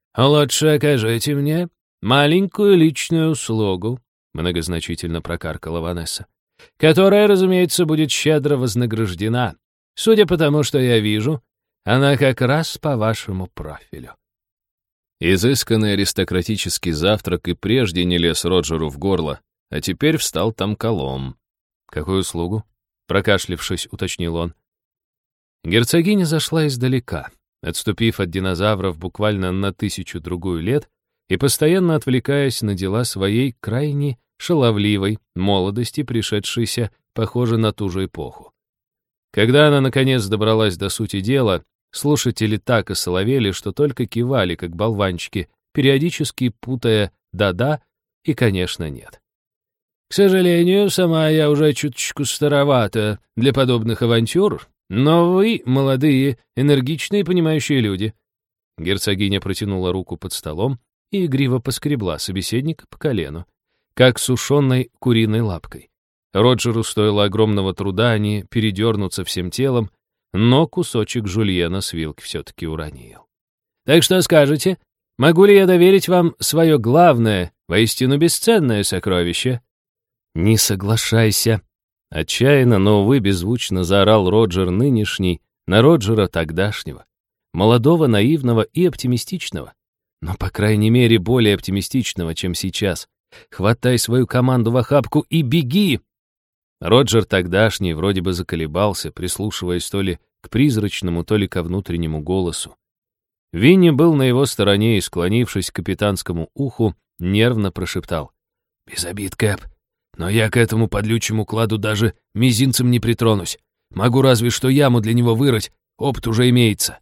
Speaker 2: «Лучше окажите мне маленькую личную услугу», — многозначительно прокаркала Ванесса, «которая, разумеется, будет щедро вознаграждена. Судя по тому, что я вижу, она как раз по вашему профилю».
Speaker 1: Изысканный аристократический завтрак и прежде не лез Роджеру в горло, а теперь встал там колом. «Какую услугу?» — прокашлившись, уточнил он. Герцогиня зашла издалека, отступив от динозавров буквально на тысячу-другую лет и постоянно отвлекаясь на дела своей крайне шаловливой молодости, пришедшейся, похоже, на ту же эпоху. Когда она, наконец, добралась до сути дела, слушатели так осоловели, что только кивали, как болванчики, периодически путая «да-да» и, конечно, «нет». «К сожалению, сама я уже чуточку старовата для подобных авантюр, но вы, молодые, энергичные, понимающие люди». Герцогиня протянула руку под столом и игриво поскребла собеседника по колену, как сушеной куриной лапкой. Роджеру стоило огромного труда не передернуться всем телом, но кусочек жульена с вилки все-таки уронил. «Так что скажете, могу ли я доверить вам свое главное, воистину бесценное сокровище?» «Не соглашайся!» Отчаянно, но, увы, беззвучно заорал Роджер нынешний на Роджера тогдашнего, молодого, наивного и оптимистичного, но, по крайней мере, более оптимистичного, чем сейчас. «Хватай свою команду в охапку и беги!» Роджер тогдашний вроде бы заколебался, прислушиваясь то ли к призрачному, то ли ко внутреннему голосу. Винни был на его стороне и, склонившись к капитанскому уху, нервно прошептал: «Без обид, Кэп, но я к этому подлючему кладу даже мизинцем не притронусь. Могу разве что яму для него вырыть, опыт уже имеется».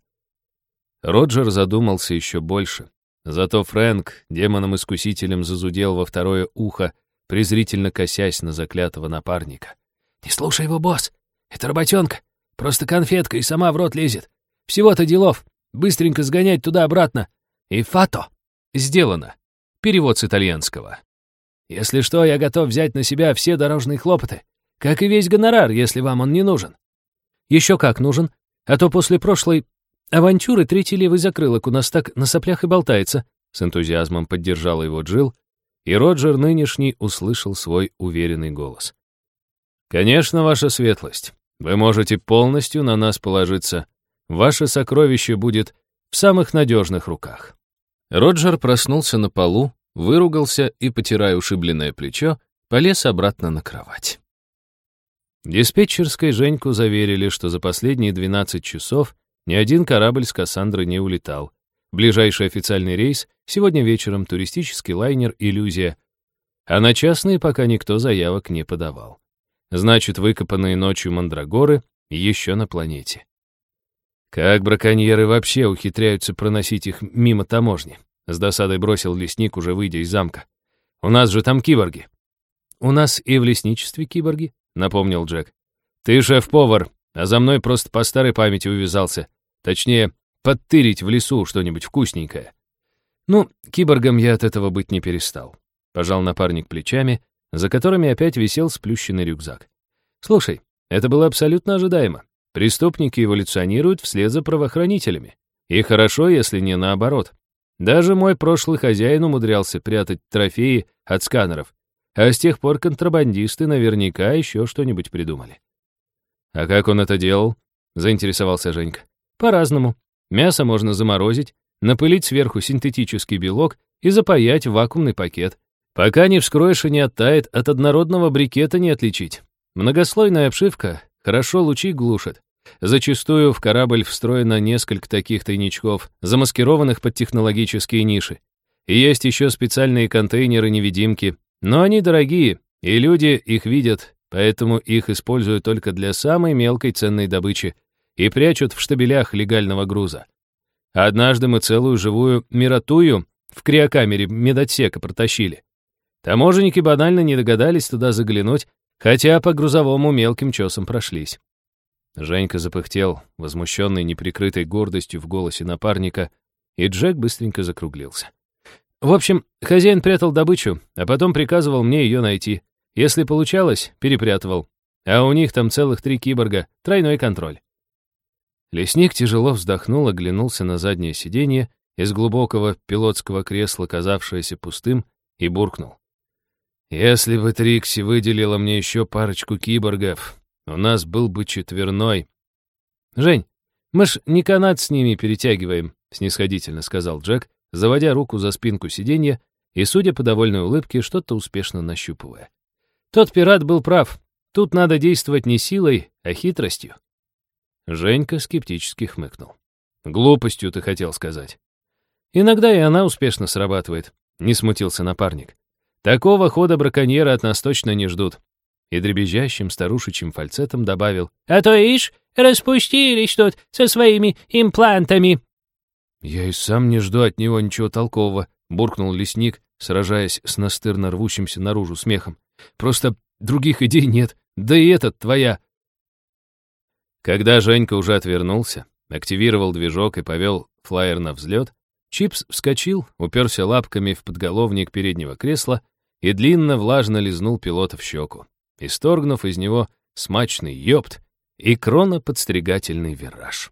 Speaker 1: Роджер задумался еще больше. Зато Фрэнк демоном-искусителем зазудел во второе ухо, презрительно косясь на заклятого напарника. «Не слушай его, босс. Это работенка. Просто конфетка и сама в рот лезет. Всего-то делов. Быстренько сгонять туда-обратно. И фато. Сделано». Перевод с итальянского. «Если что, я готов взять на себя все дорожные хлопоты. Как и весь гонорар, если вам он не нужен». «Еще как нужен. А то после прошлой авантюры третий левый закрылок у нас так на соплях и болтается», с энтузиазмом поддержала его Джилл, и Роджер нынешний услышал свой уверенный голос. «Конечно, ваша светлость. Вы можете полностью на нас положиться. Ваше сокровище будет в самых надежных руках». Роджер проснулся на полу, выругался и, потирая ушибленное плечо, полез обратно на кровать. В диспетчерской Женьку заверили, что за последние двенадцать часов ни один корабль с Кассандры не улетал. Ближайший официальный рейс сегодня вечером туристический лайнер «Иллюзия», а на частные пока никто заявок не подавал. Значит, выкопанные ночью мандрагоры еще на планете. Как браконьеры вообще ухитряются проносить их мимо таможни? С досадой бросил лесник, уже выйдя из замка. У нас же там киборги. У нас и в лесничестве киборги, напомнил Джек. Ты шеф-повар, а за мной просто по старой памяти увязался. Точнее, подтырить в лесу что-нибудь вкусненькое. Ну, киборгом я от этого быть не перестал. Пожал напарник плечами, за которыми опять висел сплющенный рюкзак. Слушай, это было абсолютно ожидаемо. Преступники эволюционируют вслед за правоохранителями. И хорошо, если не наоборот. Даже мой прошлый хозяин умудрялся прятать трофеи от сканеров, а с тех пор контрабандисты наверняка еще что-нибудь придумали. «А как он это делал?» — заинтересовался Женька. «По-разному. Мясо можно заморозить, напылить сверху синтетический белок и запаять в вакуумный пакет. Пока не вскроешь и не оттает, от однородного брикета не отличить. Многослойная обшивка хорошо лучи глушит. Зачастую в корабль встроено несколько таких тайничков, замаскированных под технологические ниши. И есть еще специальные контейнеры-невидимки, но они дорогие, и люди их видят, поэтому их используют только для самой мелкой ценной добычи и прячут в штабелях легального груза. Однажды мы целую живую миротую в криокамере медотсека протащили. Таможенники банально не догадались туда заглянуть, хотя по грузовому мелким чесам прошлись. Женька запыхтел, возмущенный неприкрытой гордостью в голосе напарника, и Джек быстренько закруглился. В общем, хозяин прятал добычу, а потом приказывал мне ее найти. Если получалось, перепрятывал. А у них там целых три киборга, тройной контроль. Лесник тяжело вздохнул, оглянулся на заднее сиденье из глубокого пилотского кресла, казавшееся пустым, и буркнул. «Если бы Трикси выделила мне еще парочку киборгов, у нас был бы четверной».
Speaker 2: «Жень, мы ж не канат с ними перетягиваем», — снисходительно сказал Джек, заводя руку за спинку сиденья и, судя по довольной улыбке, что-то успешно нащупывая. «Тот пират был прав. Тут надо действовать не силой, а хитростью».
Speaker 1: Женька скептически хмыкнул. «Глупостью ты хотел сказать».
Speaker 2: «Иногда и она успешно срабатывает», — не смутился напарник. «Такого хода браконьера от нас точно не ждут». И дребезжащим старушечьим фальцетом добавил: «А то, ишь, распустились тут со своими имплантами».
Speaker 1: «Я и сам не жду от него ничего толкового», — буркнул лесник, сражаясь с настырно рвущимся наружу смехом. «Просто других идей нет, да и этот твоя». Когда Женька уже отвернулся, активировал движок и повел флайер на взлет, Чипс вскочил, уперся лапками в подголовник переднего кресла и длинно влажно лизнул пилота в щеку, исторгнув из него смачный ёпт и кроноподстригательный вираж.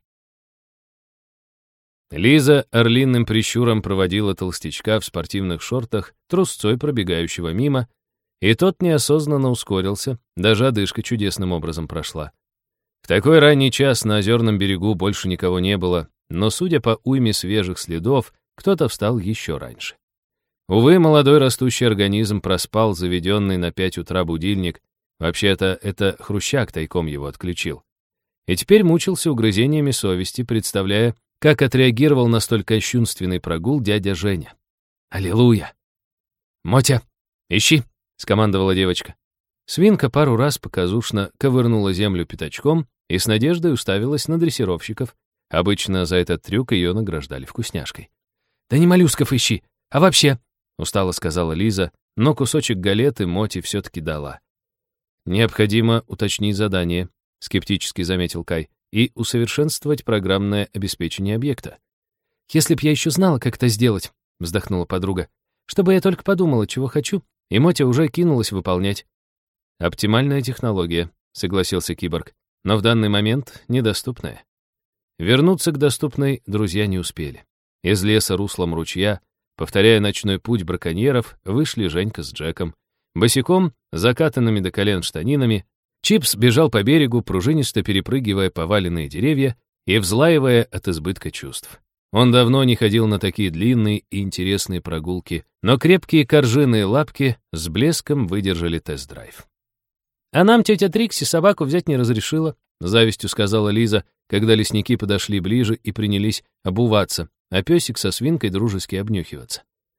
Speaker 1: Лиза орлиным прищуром проводила толстячка в спортивных шортах, трусцой пробегающего мимо, и тот неосознанно ускорился, даже одышка чудесным образом прошла. В такой ранний час на озерном берегу больше никого не было, но, судя по уйме свежих следов, кто-то встал еще раньше. Увы, молодой растущий организм проспал заведенный на пять утра будильник, вообще-то это Хрущак тайком его отключил, и теперь мучился угрызениями совести, представляя, как отреагировал на столь кощунственный прогул дядя Женя. Аллилуйя! «Мотя, ищи!» — скомандовала девочка. Свинка пару раз показушно ковырнула землю пятачком и с надеждой уставилась на дрессировщиков. Обычно за этот трюк ее награждали вкусняшкой. «Да не моллюсков ищи, а вообще!» — устало сказала Лиза, но кусочек галеты Моти все-таки дала. «Необходимо уточнить задание», — скептически заметил Кай, «и усовершенствовать программное обеспечение объекта».
Speaker 2: «Если б я еще знала, как это сделать», — вздохнула подруга, «чтобы я только подумала, чего хочу, и Мотя уже кинулась выполнять».
Speaker 1: «Оптимальная технология», — согласился киборг, «но в данный момент недоступная». Вернуться к доступной друзья не успели. Из леса руслом ручья, повторяя ночной путь браконьеров, вышли Женька с Джеком. Босиком, закатанными до колен штанинами, Чипс бежал по берегу, пружинисто перепрыгивая поваленные деревья и взлаивая от избытка чувств. Он давно не ходил на такие длинные и интересные прогулки, но крепкие коржиные лапки с блеском выдержали тест-драйв.
Speaker 2: «А нам тетя Трикси собаку взять не разрешила», — завистью сказала Лиза, когда лесники подошли ближе и принялись обуваться, а песик со свинкой дружески обнюхиваться.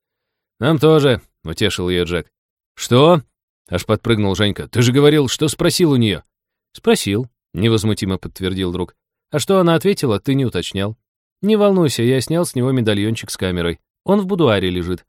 Speaker 1: «Нам тоже», — утешил ее Джек. «Что?» — аж подпрыгнул Женька. «Ты же говорил, что спросил у нее».
Speaker 2: «Спросил», — невозмутимо подтвердил друг. «А что она ответила, ты не уточнял. Не волнуйся, я снял с него медальончик с камерой. Он в будуаре лежит».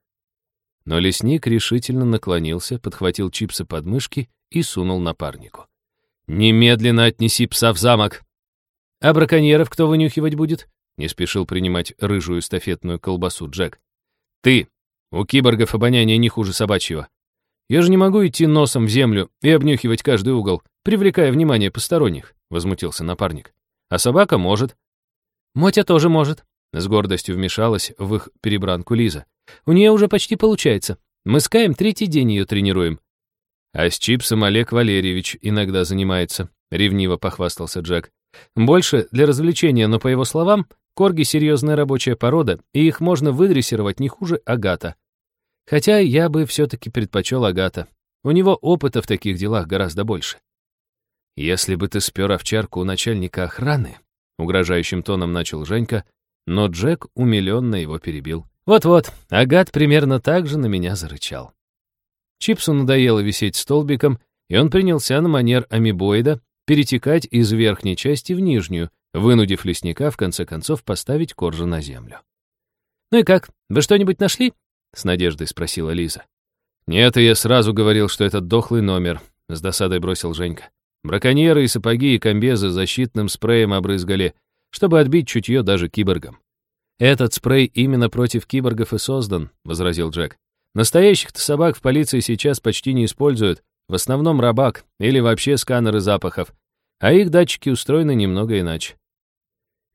Speaker 1: Но лесник решительно наклонился, подхватил Чипса под мышки и сунул напарнику. «Немедленно отнеси пса в замок!»
Speaker 2: «А браконьеров кто вынюхивать будет?»
Speaker 1: — не спешил принимать рыжую эстафетную колбасу Джек. «Ты! У киборгов обоняние не хуже собачьего.
Speaker 2: Я же не могу идти носом в землю и обнюхивать каждый угол, привлекая внимание посторонних», — возмутился напарник. «А собака может». «Мотя тоже может», — с гордостью вмешалась в их перебранку Лиза. «У нее уже почти получается. Мы с Каем третий день ее тренируем».
Speaker 1: «А с Чипсом Олег Валерьевич иногда занимается», — ревниво похвастался Джек.
Speaker 2: «Больше для развлечения, но, по его словам, корги — серьезная рабочая порода, и их можно выдрессировать не хуже Агата. Хотя я бы все-таки предпочел Агата. У него опыта в таких делах гораздо больше».
Speaker 1: «Если бы ты спер овчарку у начальника охраны», — угрожающим тоном начал Женька, но Джек умиленно его перебил.
Speaker 2: «Вот-вот, Агат примерно так же на меня зарычал».
Speaker 1: Чипсу надоело висеть столбиком, и он принялся на манер амебоида перетекать из верхней части в нижнюю, вынудив лесника в конце концов поставить коржа на землю.
Speaker 2: «Ну и как, вы что-нибудь нашли?» — с надеждой спросила Лиза.
Speaker 1: «Нет, и я сразу говорил, что это дохлый номер», — с досадой бросил Женька. «Браконьеры и сапоги и комбезы защитным спреем обрызгали, чтобы отбить чутье даже киборгам».
Speaker 2: «Этот спрей именно против киборгов и создан», — возразил Джек. «Настоящих-то собак в полиции сейчас почти не используют, в основном рабак или вообще сканеры запахов, а их датчики устроены немного иначе».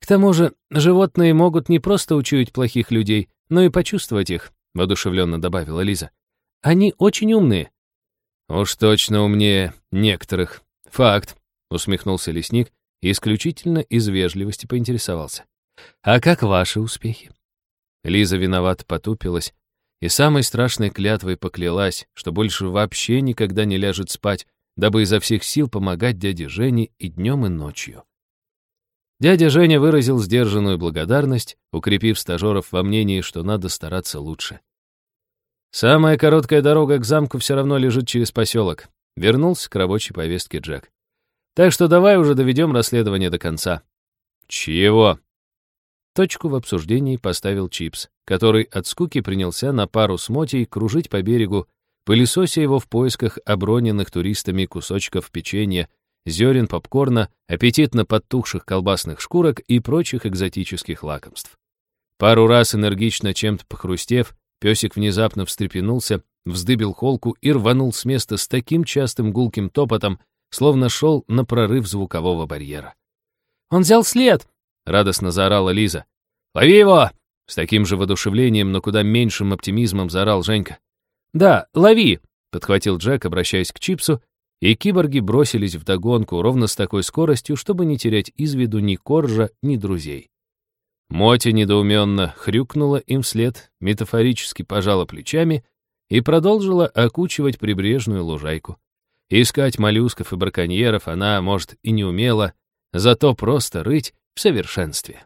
Speaker 2: К тому же, животные могут не просто учуять плохих людей, но и почувствовать их, воодушевленно добавила Лиза. Они очень умные. Уж точно умнее некоторых. Факт, усмехнулся лесник и исключительно из вежливости поинтересовался. А как ваши успехи? Лиза виновато потупилась и самой страшной клятвой поклялась, что больше вообще никогда не ляжет спать, дабы изо всех сил помогать дяде Жене и днем, и ночью. Дядя Женя выразил сдержанную благодарность, укрепив стажеров во мнении, что надо стараться лучше. «Самая короткая дорога к замку все равно лежит через поселок», — вернулся к рабочей повестке Джек. «Так что давай уже доведем расследование до конца». «Чего?» Точку в обсуждении поставил Чипс, который от скуки принялся на пару с Мотей кружить по берегу, пылесося его в поисках оброненных туристами кусочков печенья, зерен попкорна, аппетитно подтухших колбасных шкурок и прочих экзотических лакомств. Пару раз энергично чем-то похрустев, песик внезапно встрепенулся, вздыбил холку и рванул с места с таким частым гулким топотом, словно шел на прорыв звукового барьера. «Он взял след!» — радостно заорала Лиза. «Лови его!» — с таким же воодушевлением, но куда меньшим оптимизмом заорал Женька. «Да, лови!» — подхватил Джек, обращаясь к Чипсу, и киборги бросились вдогонку ровно с такой скоростью, чтобы не терять из виду ни Коржа, ни друзей. Мотя недоуменно хрюкнула им вслед, метафорически пожала плечами и продолжила окучивать прибрежную лужайку. Искать моллюсков и браконьеров она, может, и не умела, зато просто рыть в совершенстве.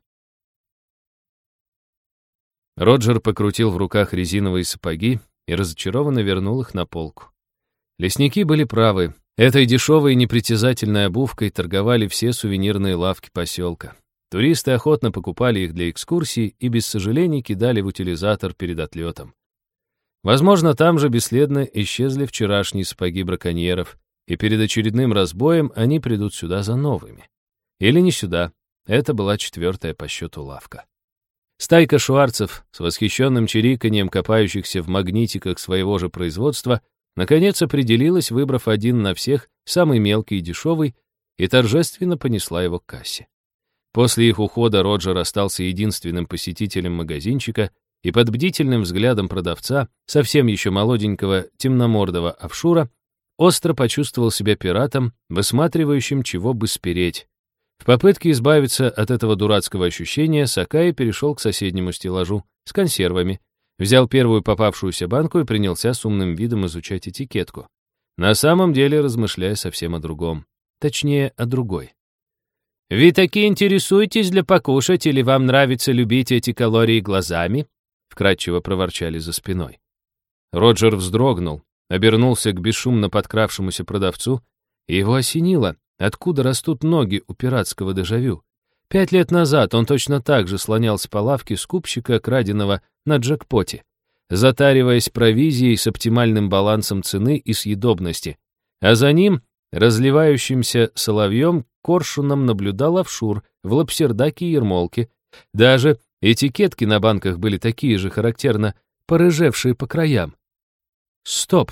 Speaker 2: Роджер покрутил в руках резиновые сапоги и разочарованно вернул их на полку. Лесники были правы. Этой дешевой и непритязательной обувкой торговали все сувенирные лавки поселка. Туристы охотно покупали их для экскурсий и без сожалений кидали в утилизатор перед отлетом. Возможно, там же бесследно исчезли вчерашние сапоги браконьеров, и перед очередным разбоем они придут сюда за новыми. Или не сюда. Это была четвертая по счету лавка. Стайка шварцев с восхищенным чириканьем, копающихся в магнитиках своего же производства, наконец определилась, выбрав один на всех, самый мелкий и дешевый, и торжественно понесла его к кассе. После их ухода Роджер остался единственным посетителем магазинчика и под бдительным взглядом продавца, совсем еще молоденького темномордого офшура, остро почувствовал себя пиратом, высматривающим, чего бы спереть. В попытке избавиться от этого дурацкого ощущения Сакаи перешел к соседнему стеллажу с консервами, взял первую попавшуюся банку и принялся с умным видом изучать этикетку. На самом деле размышляя совсем о другом. Точнее, о другой. «Вы таки интересуетесь для покушать или вам нравится любить эти калории глазами?» Вкратчиво проворчали за спиной. Роджер вздрогнул, обернулся к бесшумно подкравшемуся продавцу, и его осенило, откуда растут ноги у пиратского дежавю. Пять лет назад он точно так же слонялся по лавке скупщика, краденого на джекпоте, затариваясь провизией с оптимальным балансом цены и съедобности, а за ним, разливающимся соловьем, коршуном наблюдал офшур в лапсердаке и ермолке. Даже этикетки на банках были такие же характерно порыжевшие по краям. Стоп.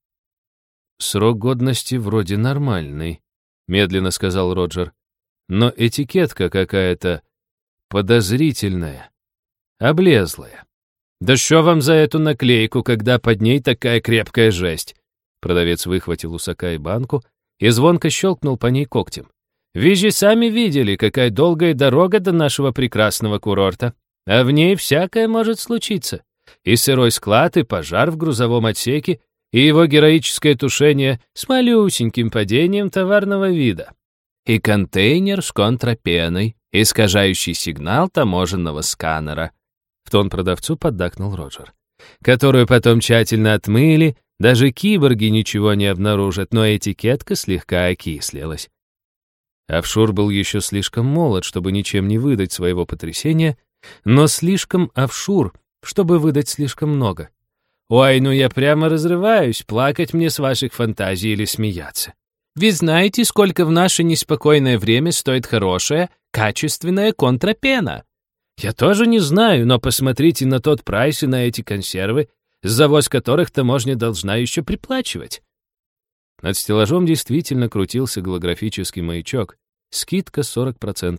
Speaker 2: Срок годности вроде нормальный, медленно сказал Роджер. Но этикетка какая-то подозрительная, облезлая. «Да что вам за эту наклейку, когда под ней такая крепкая жесть?» Продавец выхватил у Сакаи банку и звонко щелкнул по ней когтем. «Вы же сами видели, какая долгая дорога до нашего прекрасного курорта, а в ней всякое может случиться. И сырой склад, и пожар в грузовом отсеке, и его героическое тушение с малюсеньким падением товарного вида. И контейнер с контрапеной, искажающий сигнал таможенного сканера», в тон продавцу поддакнул Роджер, «которую потом тщательно отмыли, даже киборги ничего не обнаружат, но этикетка слегка окислилась». Офшур был еще слишком молод, чтобы ничем не выдать своего потрясения, но слишком офшур, чтобы выдать слишком много. «Ой, ну я прямо разрываюсь, плакать мне с ваших фантазий или смеяться. Вы знаете, сколько в наше неспокойное время стоит хорошая, качественная контрапена? Я тоже не знаю, но посмотрите на тот прайс и на эти консервы, с завоз которых таможня должна еще приплачивать». Над стеллажом действительно крутился голографический маячок. Скидка сорок процентов.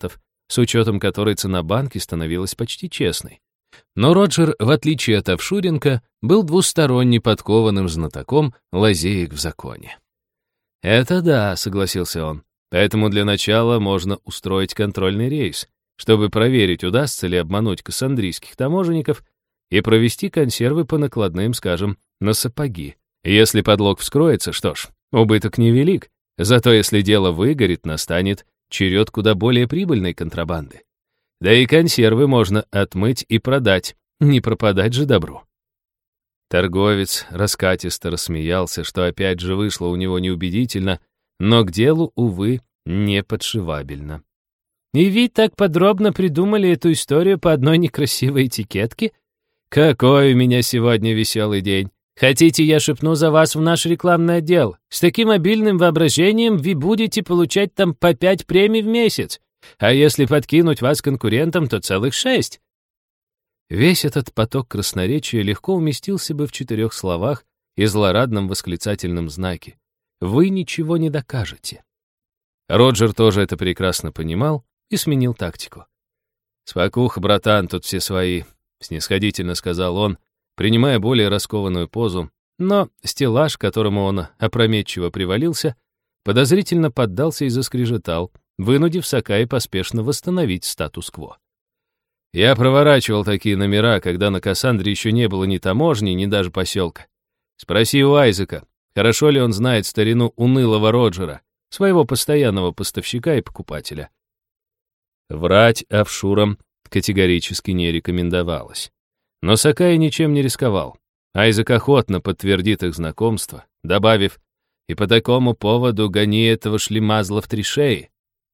Speaker 1: с учетом которой цена банки становилась почти честной. Но Роджер, в отличие от Авшуренко, был двусторонне подкованным знатоком лазеек в законе. «Это да», — согласился он. «Поэтому для начала можно устроить контрольный рейс, чтобы проверить, удастся ли обмануть кассандрийских таможенников и провести консервы по накладным, скажем, на сапоги. Если подлог вскроется, что ж, убыток невелик. Зато если дело выгорит, настанет черед куда более прибыльной контрабанды. Да и консервы можно отмыть и продать, не пропадать же добру». Торговец раскатисто рассмеялся, что опять же вышло у него неубедительно, но к делу, увы, не подшивабельно. «И вы так подробно придумали эту историю по одной некрасивой этикетке? Какой у меня сегодня веселый день! Хотите, я шепну за вас в наш рекламный отдел? С таким обильным воображением вы будете получать там по пять премий в месяц, а если подкинуть вас конкурентам, то целых шесть». Весь этот поток красноречия легко уместился бы в четырех словах и злорадном восклицательном знаке. «Вы ничего не докажете». Роджер тоже это прекрасно понимал и сменил тактику. «Спокуха, братан, тут все свои», — снисходительно сказал он, принимая более раскованную позу, но стеллаж, к которому он опрометчиво привалился, подозрительно поддался и заскрежетал, вынудив Сакаи поспешно восстановить статус-кво. «Я проворачивал такие номера, когда на Кассандре еще не было ни таможни, ни даже поселка. Спроси у Айзека, хорошо ли он знает старину унылого Роджера, своего постоянного поставщика и покупателя». Врать офшурам категорически не рекомендовалось. Но Сакаи ничем не рисковал. Айзек охотно подтвердит их знакомство, добавив: «И по такому поводу гони этого шлемазла в три шеи».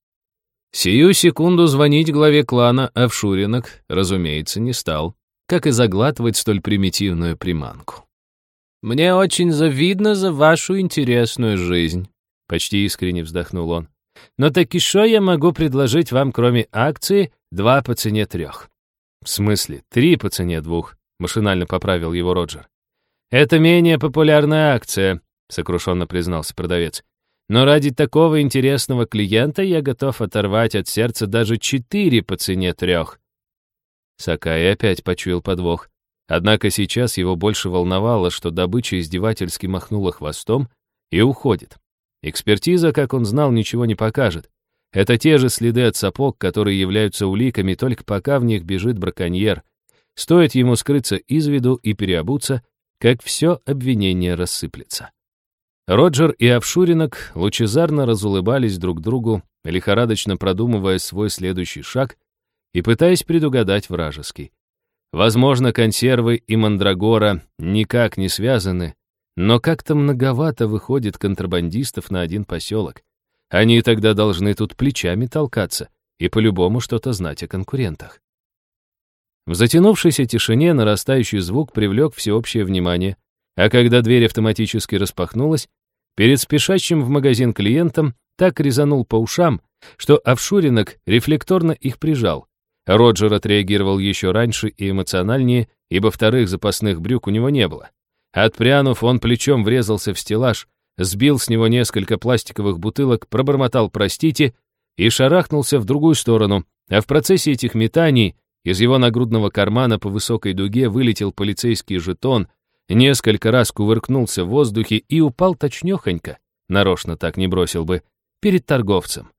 Speaker 1: Сию секунду звонить главе клана Авшуринок, разумеется, не стал, как и заглатывать столь примитивную приманку. «Мне очень завидно за вашу интересную жизнь», — почти искренне вздохнул он. «Но таки шо я могу предложить вам, кроме акции, два по цене трех?» «В смысле, три по цене двух?» — машинально поправил его Роджер. «Это менее популярная акция», — сокрушенно признался продавец. «Но ради такого интересного клиента я готов оторвать от сердца даже четыре по цене трех». Сакаи опять почуял подвох. Однако сейчас его больше волновало, что добыча издевательски махнула хвостом и уходит. Экспертиза, как он знал, ничего не покажет. Это те же следы от сапог, которые являются уликами, только пока в них бежит браконьер. Стоит ему скрыться из виду и переобуться, как все обвинение рассыплется. Роджер и Авшуринок лучезарно разулыбались друг другу, лихорадочно продумывая свой следующий шаг и пытаясь предугадать вражеский. Возможно, консервы и мандрагора никак не связаны, но как-то многовато выходит контрабандистов на один поселок. Они тогда должны тут плечами толкаться и по-любому что-то знать о конкурентах. В затянувшейся тишине нарастающий звук привлек всеобщее внимание, а когда дверь автоматически распахнулась, перед спешащим в магазин клиентом так резанул по ушам, что Авшуринок рефлекторно их прижал. Роджер отреагировал еще раньше и эмоциональнее, ибо вторых запасных брюк у него не было. Отпрянув, он плечом врезался в стеллаж, сбил с него несколько пластиковых бутылок, пробормотал «простите» и шарахнулся в другую сторону, а в процессе этих метаний из его нагрудного кармана по высокой дуге вылетел полицейский жетон, несколько раз кувыркнулся в воздухе и упал точнёхонько, нарочно так не бросил бы, перед торговцем.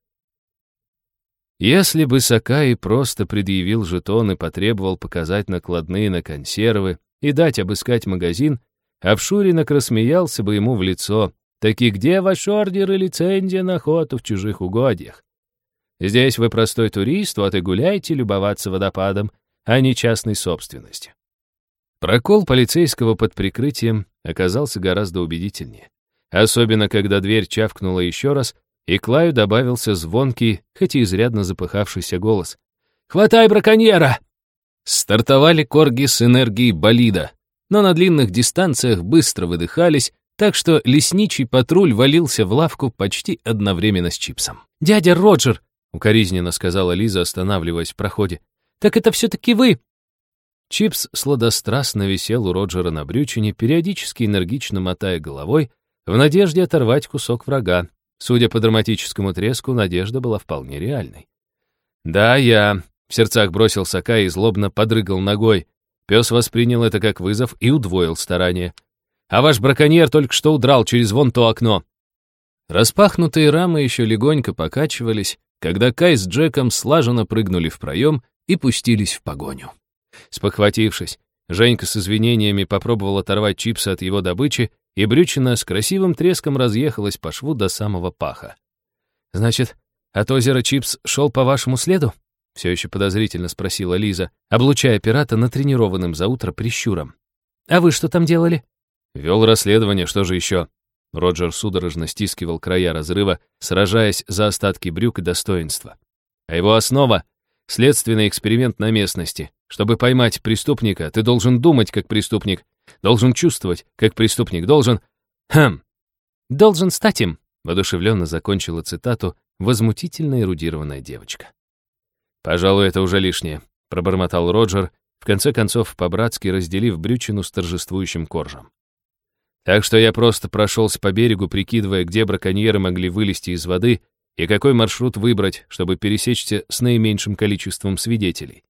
Speaker 1: Если бы Сакаи просто предъявил жетон и потребовал показать накладные на консервы и дать обыскать магазин, Авшуринок рассмеялся бы ему в лицо. «Таки где ваш ордер и лицензия на охоту в чужих угодьях? Здесь вы простой турист, вот и гуляйте любоваться водопадом, а не частной собственностью». Прокол полицейского под прикрытием оказался гораздо убедительнее. Особенно, когда дверь чавкнула еще раз, и к лаю добавился звонкий, хоть и изрядно запыхавшийся голос. «Хватай браконьера!» Стартовали корги с энергией болида, но на длинных дистанциях быстро выдыхались, так что лесничий патруль валился в лавку почти одновременно с Чипсом. «Дядя Роджер!» — укоризненно сказала Лиза, останавливаясь в проходе. «Так это все-таки вы!» Чипс сладострастно висел у Роджера на брючине, периодически энергично мотая головой, в надежде оторвать кусок врага. Судя по драматическому треску, надежда была вполне реальной. «Да, я», — в сердцах бросил Сакай и злобно подрыгал ногой. Пес воспринял это как вызов и удвоил старания. «А ваш браконьер только что удрал через вон то окно». Распахнутые рамы еще легонько покачивались, когда Кай с Джеком слаженно прыгнули в проем и пустились в погоню. Спохватившись, Женька с извинениями попробовал оторвать чипсы от его добычи, и брючина с красивым треском разъехалась по шву до самого паха. «Значит, от озера Чипс шел по вашему следу?» — все еще подозрительно спросила Лиза, облучая пирата натренированным за утро прищуром. «А вы что там делали?» «Вел расследование, что же еще?» Роджер судорожно стискивал края разрыва, сражаясь за остатки брюк и достоинства. А его основа — следственный эксперимент на местности. Чтобы поймать преступника, ты должен думать как преступник, должен чувствовать как преступник, должен... Хм! Должен стать им, воодушевленно закончила цитату возмутительно эрудированная девочка. «Пожалуй, это уже лишнее», — пробормотал Роджер, в конце концов по-братски разделив брючину с торжествующим коржем. «Так что я просто прошелся по берегу, прикидывая, где браконьеры могли вылезти из воды и какой маршрут выбрать, чтобы пересечься с наименьшим количеством свидетелей».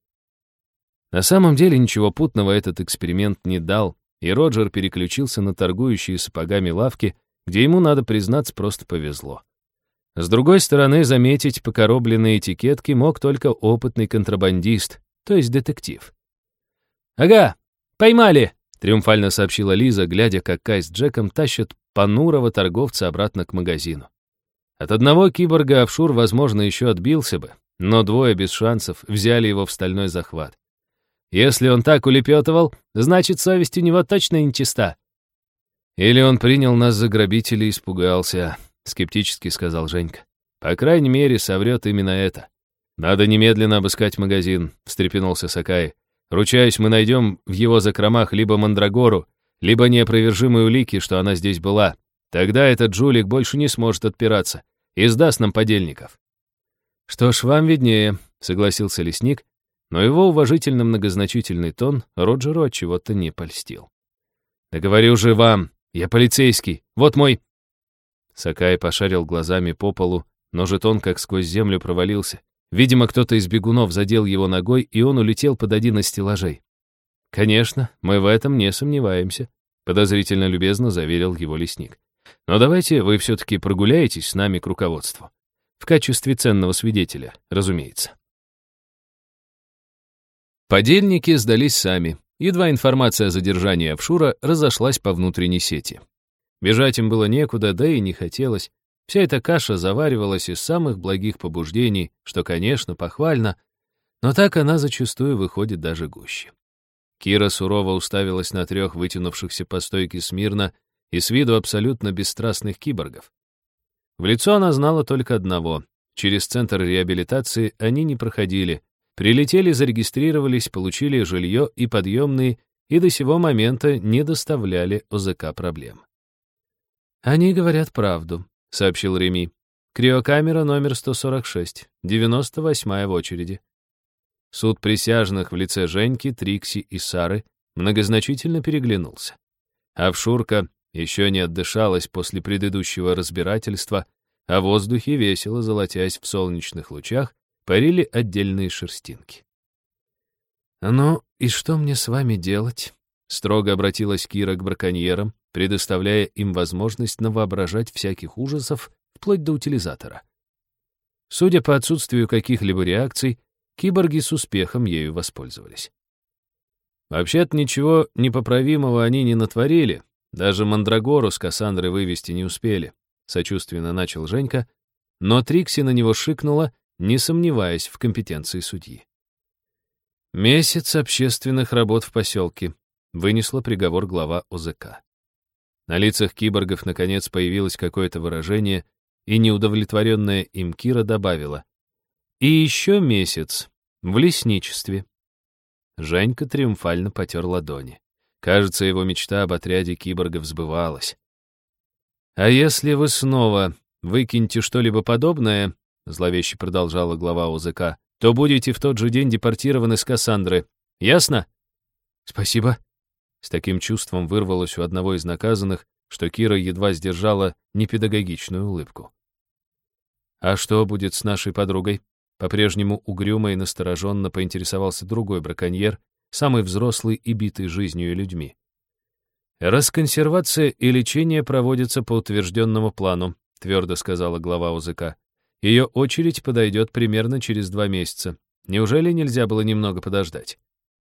Speaker 1: На самом деле ничего путного этот эксперимент не дал, и Роджер переключился на торгующие сапогами лавки, где ему, надо признаться, просто повезло. С другой стороны, заметить покоробленные этикетки мог только опытный контрабандист, то есть детектив. «Ага, поймали!» — триумфально сообщила Лиза, глядя, как Кай с Джеком тащат понурого торговца обратно к магазину. От одного киборга офшур, возможно, еще отбился бы, но двое без шансов взяли его в стальной захват. Если он так улепетывал, значит, совесть у него точно нечиста. «Или он принял нас за грабителей и испугался», — скептически сказал Женька. «По крайней мере, соврет именно это. Надо немедленно обыскать магазин», — встрепенулся Сакай. «Ручаюсь, мы найдем в его закромах либо мандрагору, либо неопровержимые улики, что она здесь была. Тогда этот жулик больше не сможет отпираться и сдаст нам подельников». «Что ж, вам виднее», — согласился лесник, но его уважительно-многозначительный тон Роджеру отчего-то не польстил. «Да говорю же вам, я полицейский, вот мой...» Сакай пошарил глазами по полу, но жетон как сквозь землю провалился. Видимо, кто-то из бегунов задел его ногой, и он улетел под один из стеллажей. «Конечно, мы в этом не сомневаемся», — подозрительно любезно заверил его лесник. «Но давайте вы все-таки прогуляетесь с нами к руководству. В качестве ценного свидетеля, разумеется». Подельники сдались сами. Едва информация о задержании офшура разошлась по внутренней сети. Бежать им было некуда, да и не хотелось. Вся эта каша заваривалась из самых благих побуждений, что, конечно, похвально, но так она зачастую выходит даже гуще. Кира сурово уставилась на трех вытянувшихся по стойке смирно и с виду абсолютно бесстрастных киборгов. В лицо она знала только одного. Через центр реабилитации они не проходили. Прилетели, зарегистрировались, получили жилье и подъемные, и до сего момента не доставляли ОЗК проблем. «Они говорят правду», — сообщил Реми. «Криокамера номер сто сорок шесть, девяносто восьмая в очереди». Суд присяжных в лице Женьки, Трикси и Сары многозначительно переглянулся. Офшурка еще не отдышалась после предыдущего разбирательства, а в воздухе, весело золотясь в солнечных лучах, парили отдельные шерстинки. «Ну, и что мне с вами делать?» — строго обратилась Кира к браконьерам, предоставляя им возможность навоображать всяких ужасов, вплоть до утилизатора. Судя по отсутствию каких-либо реакций, киборги с успехом ею воспользовались. Вообще-то ничего непоправимого они не натворили, даже мандрагору с Кассандрой вывести не успели, сочувственно начал Женька, но Трикси на него шикнула, не сомневаясь в компетенции судьи. «Месяц общественных работ в поселке», — вынесла приговор глава ОЗК. На лицах киборгов наконец появилось какое-то выражение, и неудовлетворенная им Кира добавила: «И еще месяц в лесничестве». Женька триумфально потер ладони. Кажется, его мечта об отряде киборгов сбывалась. «А если вы снова выкинете что-либо подобное, — зловеще продолжала глава ОЗК, — то будете в тот же день депортированы с Кассандры. Ясно?» «Спасибо». С таким чувством вырвалось у одного из наказанных, что Кира едва сдержала непедагогичную улыбку. «А что будет с нашей подругой?» По-прежнему угрюмо и настороженно поинтересовался другой браконьер, самый взрослый и битый жизнью и людьми. «Расконсервация и лечение проводятся по утвержденному плану», твердо сказала глава ОЗК. «Ее очередь подойдет примерно через два месяца. Неужели нельзя было немного подождать?»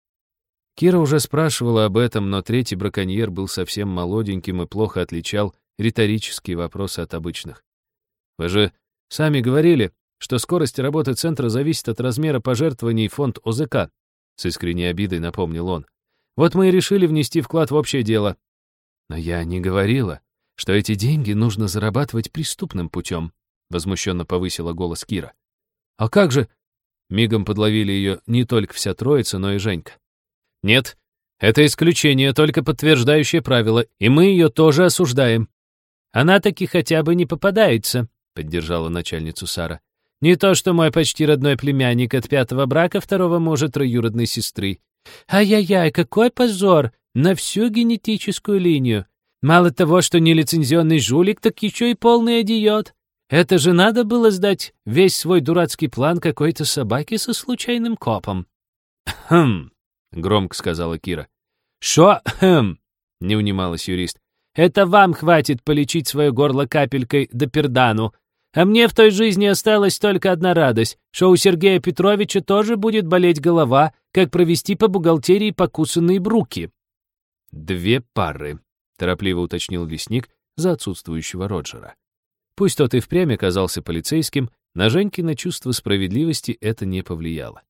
Speaker 1: Кира уже спрашивала об этом, но третий браконьер был совсем молоденьким и плохо отличал риторические вопросы от обычных. «Вы же сами говорили, что скорость работы центра зависит от размера пожертвований в фонд ОЗК», с искренней обидой напомнил он. «Вот мы и решили внести вклад в общее дело». «Но я не говорила, что эти деньги нужно зарабатывать преступным путем», возмущенно повысила голос Кира. «А как же?» Мигом подловили ее не только вся троица, но и Женька. «Нет, это исключение, только подтверждающее правило, и мы ее тоже осуждаем». «Она таки хотя бы не попадается», — поддержала начальницу Сара. «Не то, что мой почти родной племянник от пятого брака второго мужа троюродной сестры. Ай-яй-яй, какой позор! На всю генетическую линию. Мало того, что нелицензионный жулик, так еще и полный идиот. Это же надо было сдать весь свой дурацкий план какой-то собаке со случайным копом». «Хм», — громко сказала Кира. «Шо хм?» — не унималась юрист. «Это вам хватит полечить свое горло капелькой да пердану. А мне в той жизни осталась только одна радость, что у Сергея Петровича тоже будет болеть голова, как провести по бухгалтерии покусанные бруки». «Две пары», — торопливо уточнил лесник за отсутствующего Роджера. Пусть тот и впрямь оказался полицейским, на Женькино чувство справедливости это не повлияло.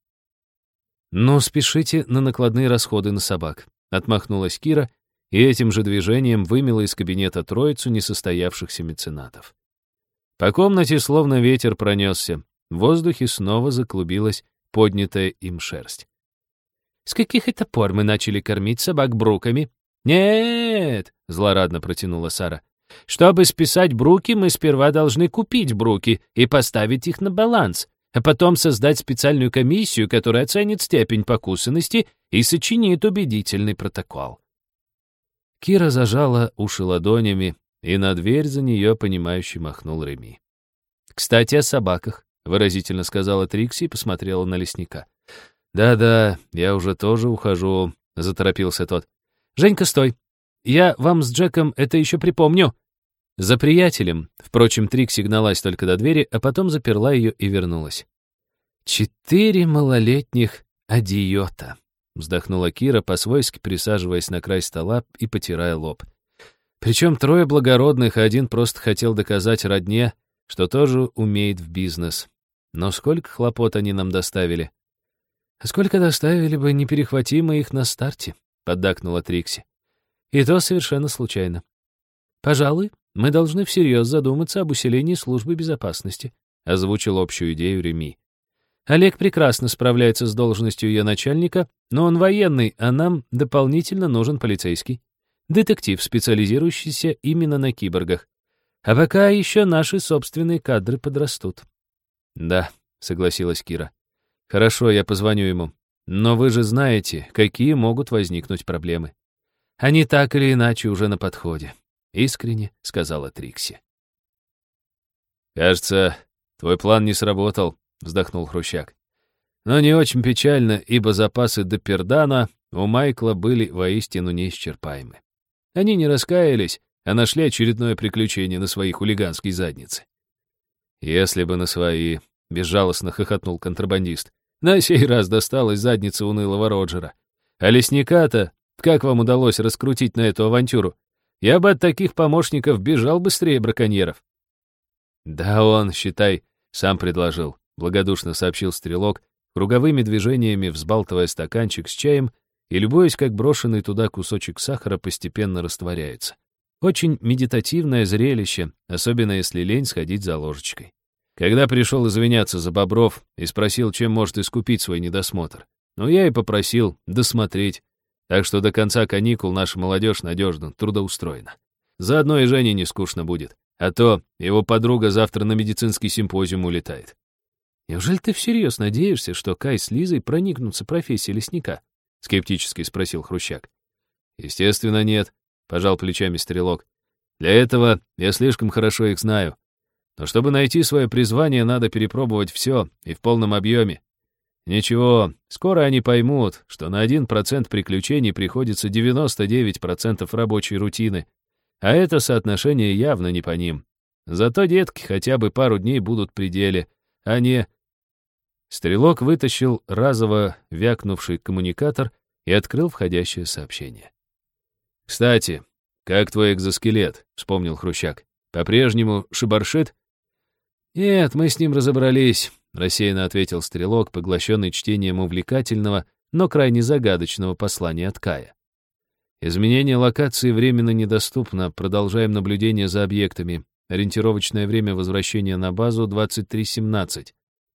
Speaker 1: «Ну, спешите на накладные расходы на собак», — отмахнулась Кира и этим же движением вымела из кабинета троицу несостоявшихся меценатов. По комнате словно ветер пронесся, в воздухе снова заклубилась поднятая им шерсть. «С каких это пор мы начали кормить собак бруками?» «Нет!» — злорадно протянула Сара. «Чтобы списать бруки, мы сперва должны купить бруки и поставить их на баланс, а потом создать специальную комиссию, которая оценит степень покусанности и сочинит убедительный протокол». Кира зажала уши ладонями, и на дверь за нее, понимающе махнул Реми. «Кстати, о собаках», — выразительно сказала Трикси и посмотрела на лесника. «Да-да, я уже тоже ухожу», — заторопился тот. «Женька, стой! Я вам с Джеком это еще припомню». За приятелем, впрочем, Трикси гналась только до двери, а потом заперла ее и вернулась. «Четыре малолетних адиота», — вздохнула Кира, по-свойски присаживаясь на край стола и потирая лоб. «Причем трое благородных, а один просто хотел доказать родне, что тоже умеет в бизнес. Но сколько хлопот они нам доставили». «А сколько доставили бы, не перехвати мы их на старте», — поддакнула Трикси. «И то совершенно случайно. Пожалуй, мы должны всерьез задуматься об усилении службы безопасности», — озвучил общую идею Реми. «Олег прекрасно справляется с должностью ее начальника, но он военный, а нам дополнительно нужен полицейский. Детектив, специализирующийся именно на киборгах. А пока еще наши собственные кадры подрастут». «Да», — согласилась Кира. «Хорошо, я позвоню ему. Но вы же знаете, какие могут возникнуть проблемы. Они так или иначе уже на подходе», — искренне сказала Трикси. «Кажется, твой план не сработал», — вздохнул Хрущак. «Но не очень печально, ибо запасы Депердана у Майкла были воистину неисчерпаемы. Они не раскаялись, а нашли очередное приключение на своей хулиганской заднице». «Если бы на свои», — безжалостно хохотнул контрабандист. «На сей раз досталась задница унылого Роджера. А лесника-то, как вам удалось раскрутить на эту авантюру? Я бы от таких помощников бежал быстрее браконьеров». «Да он, считай, сам предложил», — благодушно сообщил стрелок, круговыми движениями взбалтывая стаканчик с чаем и любуясь, как брошенный туда кусочек сахара постепенно растворяется. Очень медитативное зрелище, особенно если лень сходить за ложечкой. Когда пришел извиняться за Бобров и спросил, чем может искупить свой недосмотр. Ну, я и попросил досмотреть, так что до конца каникул наша молодежь надежно трудоустроена. Заодно и Жене не скучно будет, а то его подруга завтра на медицинский симпозиум улетает. «Неужели ты всерьез надеешься, что Кай с Лизой проникнутся профессией лесника?» — скептически спросил Хрущак. «Естественно, нет», — пожал плечами стрелок. «Для этого я слишком хорошо их знаю. Но чтобы найти свое призвание, надо перепробовать все и в полном объеме. Ничего, скоро они поймут, что на один процент приключений приходится девяносто девять процентов рабочей рутины, а это соотношение явно не по ним. Зато детки хотя бы пару дней будут при деле, а не... Стрелок вытащил разово вякнувший коммуникатор и открыл входящее сообщение. «Кстати, как твой экзоскелет?» — вспомнил Хрущак. «По-прежнему шибаршит?» «Нет, мы с ним разобрались», — рассеянно ответил Стрелок, поглощенный чтением увлекательного, но крайне загадочного послания от Кая. «Изменение локации временно недоступно. Продолжаем наблюдение за объектами. Ориентировочное время возвращения на базу двадцать три семнадцать.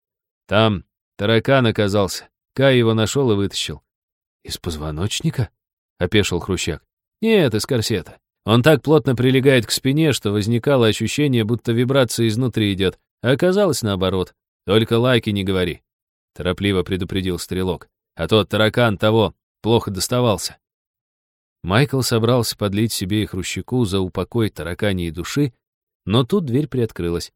Speaker 1: Там таракан оказался. Кай его нашел и вытащил». «Из позвоночника?» — опешил Хрущак. «Нет, из корсета. Он так плотно прилегает к спине, что возникало ощущение, будто вибрация изнутри идет, а оказалось наоборот. Только лайки не говори», — торопливо предупредил Стрелок. «А тот таракан того плохо доставался». Майкл собрался подлить себе и Хрущаку за упокой тараканьей души, но тут дверь приоткрылась.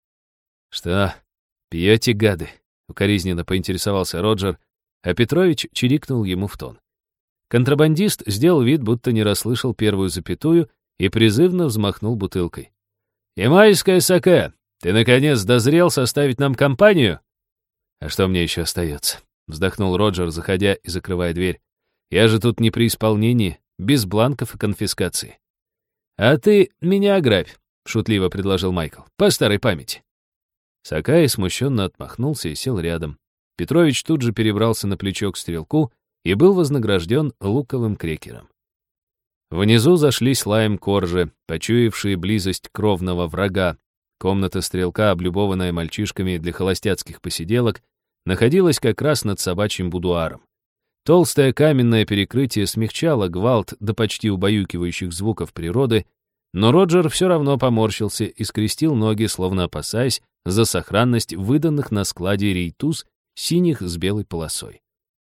Speaker 1: «Что, пьете, гады?» — укоризненно поинтересовался Роджер, а Петрович чирикнул ему в тон. Контрабандист сделал вид, будто не расслышал первую запятую и призывно взмахнул бутылкой. «Ямайское саке, ты, наконец, дозрел составить нам компанию?» «А что мне еще остается?» — вздохнул Роджер, заходя и закрывая дверь. «Я же тут не при исполнении, без бланков и конфискации». «А ты меня ограбь», — шутливо предложил Майкл, — «по старой памяти». Сакай смущенно отмахнулся и сел рядом. Петрович тут же перебрался на плечо к Стрелку и был вознагражден луковым крекером. Внизу зашлись лаем коржи, почуявшие близость кровного врага. Комната Стрелка, облюбованная мальчишками для холостяцких посиделок, находилась как раз над собачьим будуаром. Толстое каменное перекрытие смягчало гвалт до почти убаюкивающих звуков природы, но Роджер все равно поморщился и скрестил ноги, словно опасаясь за сохранность выданных на складе рейтуз синих с белой полосой.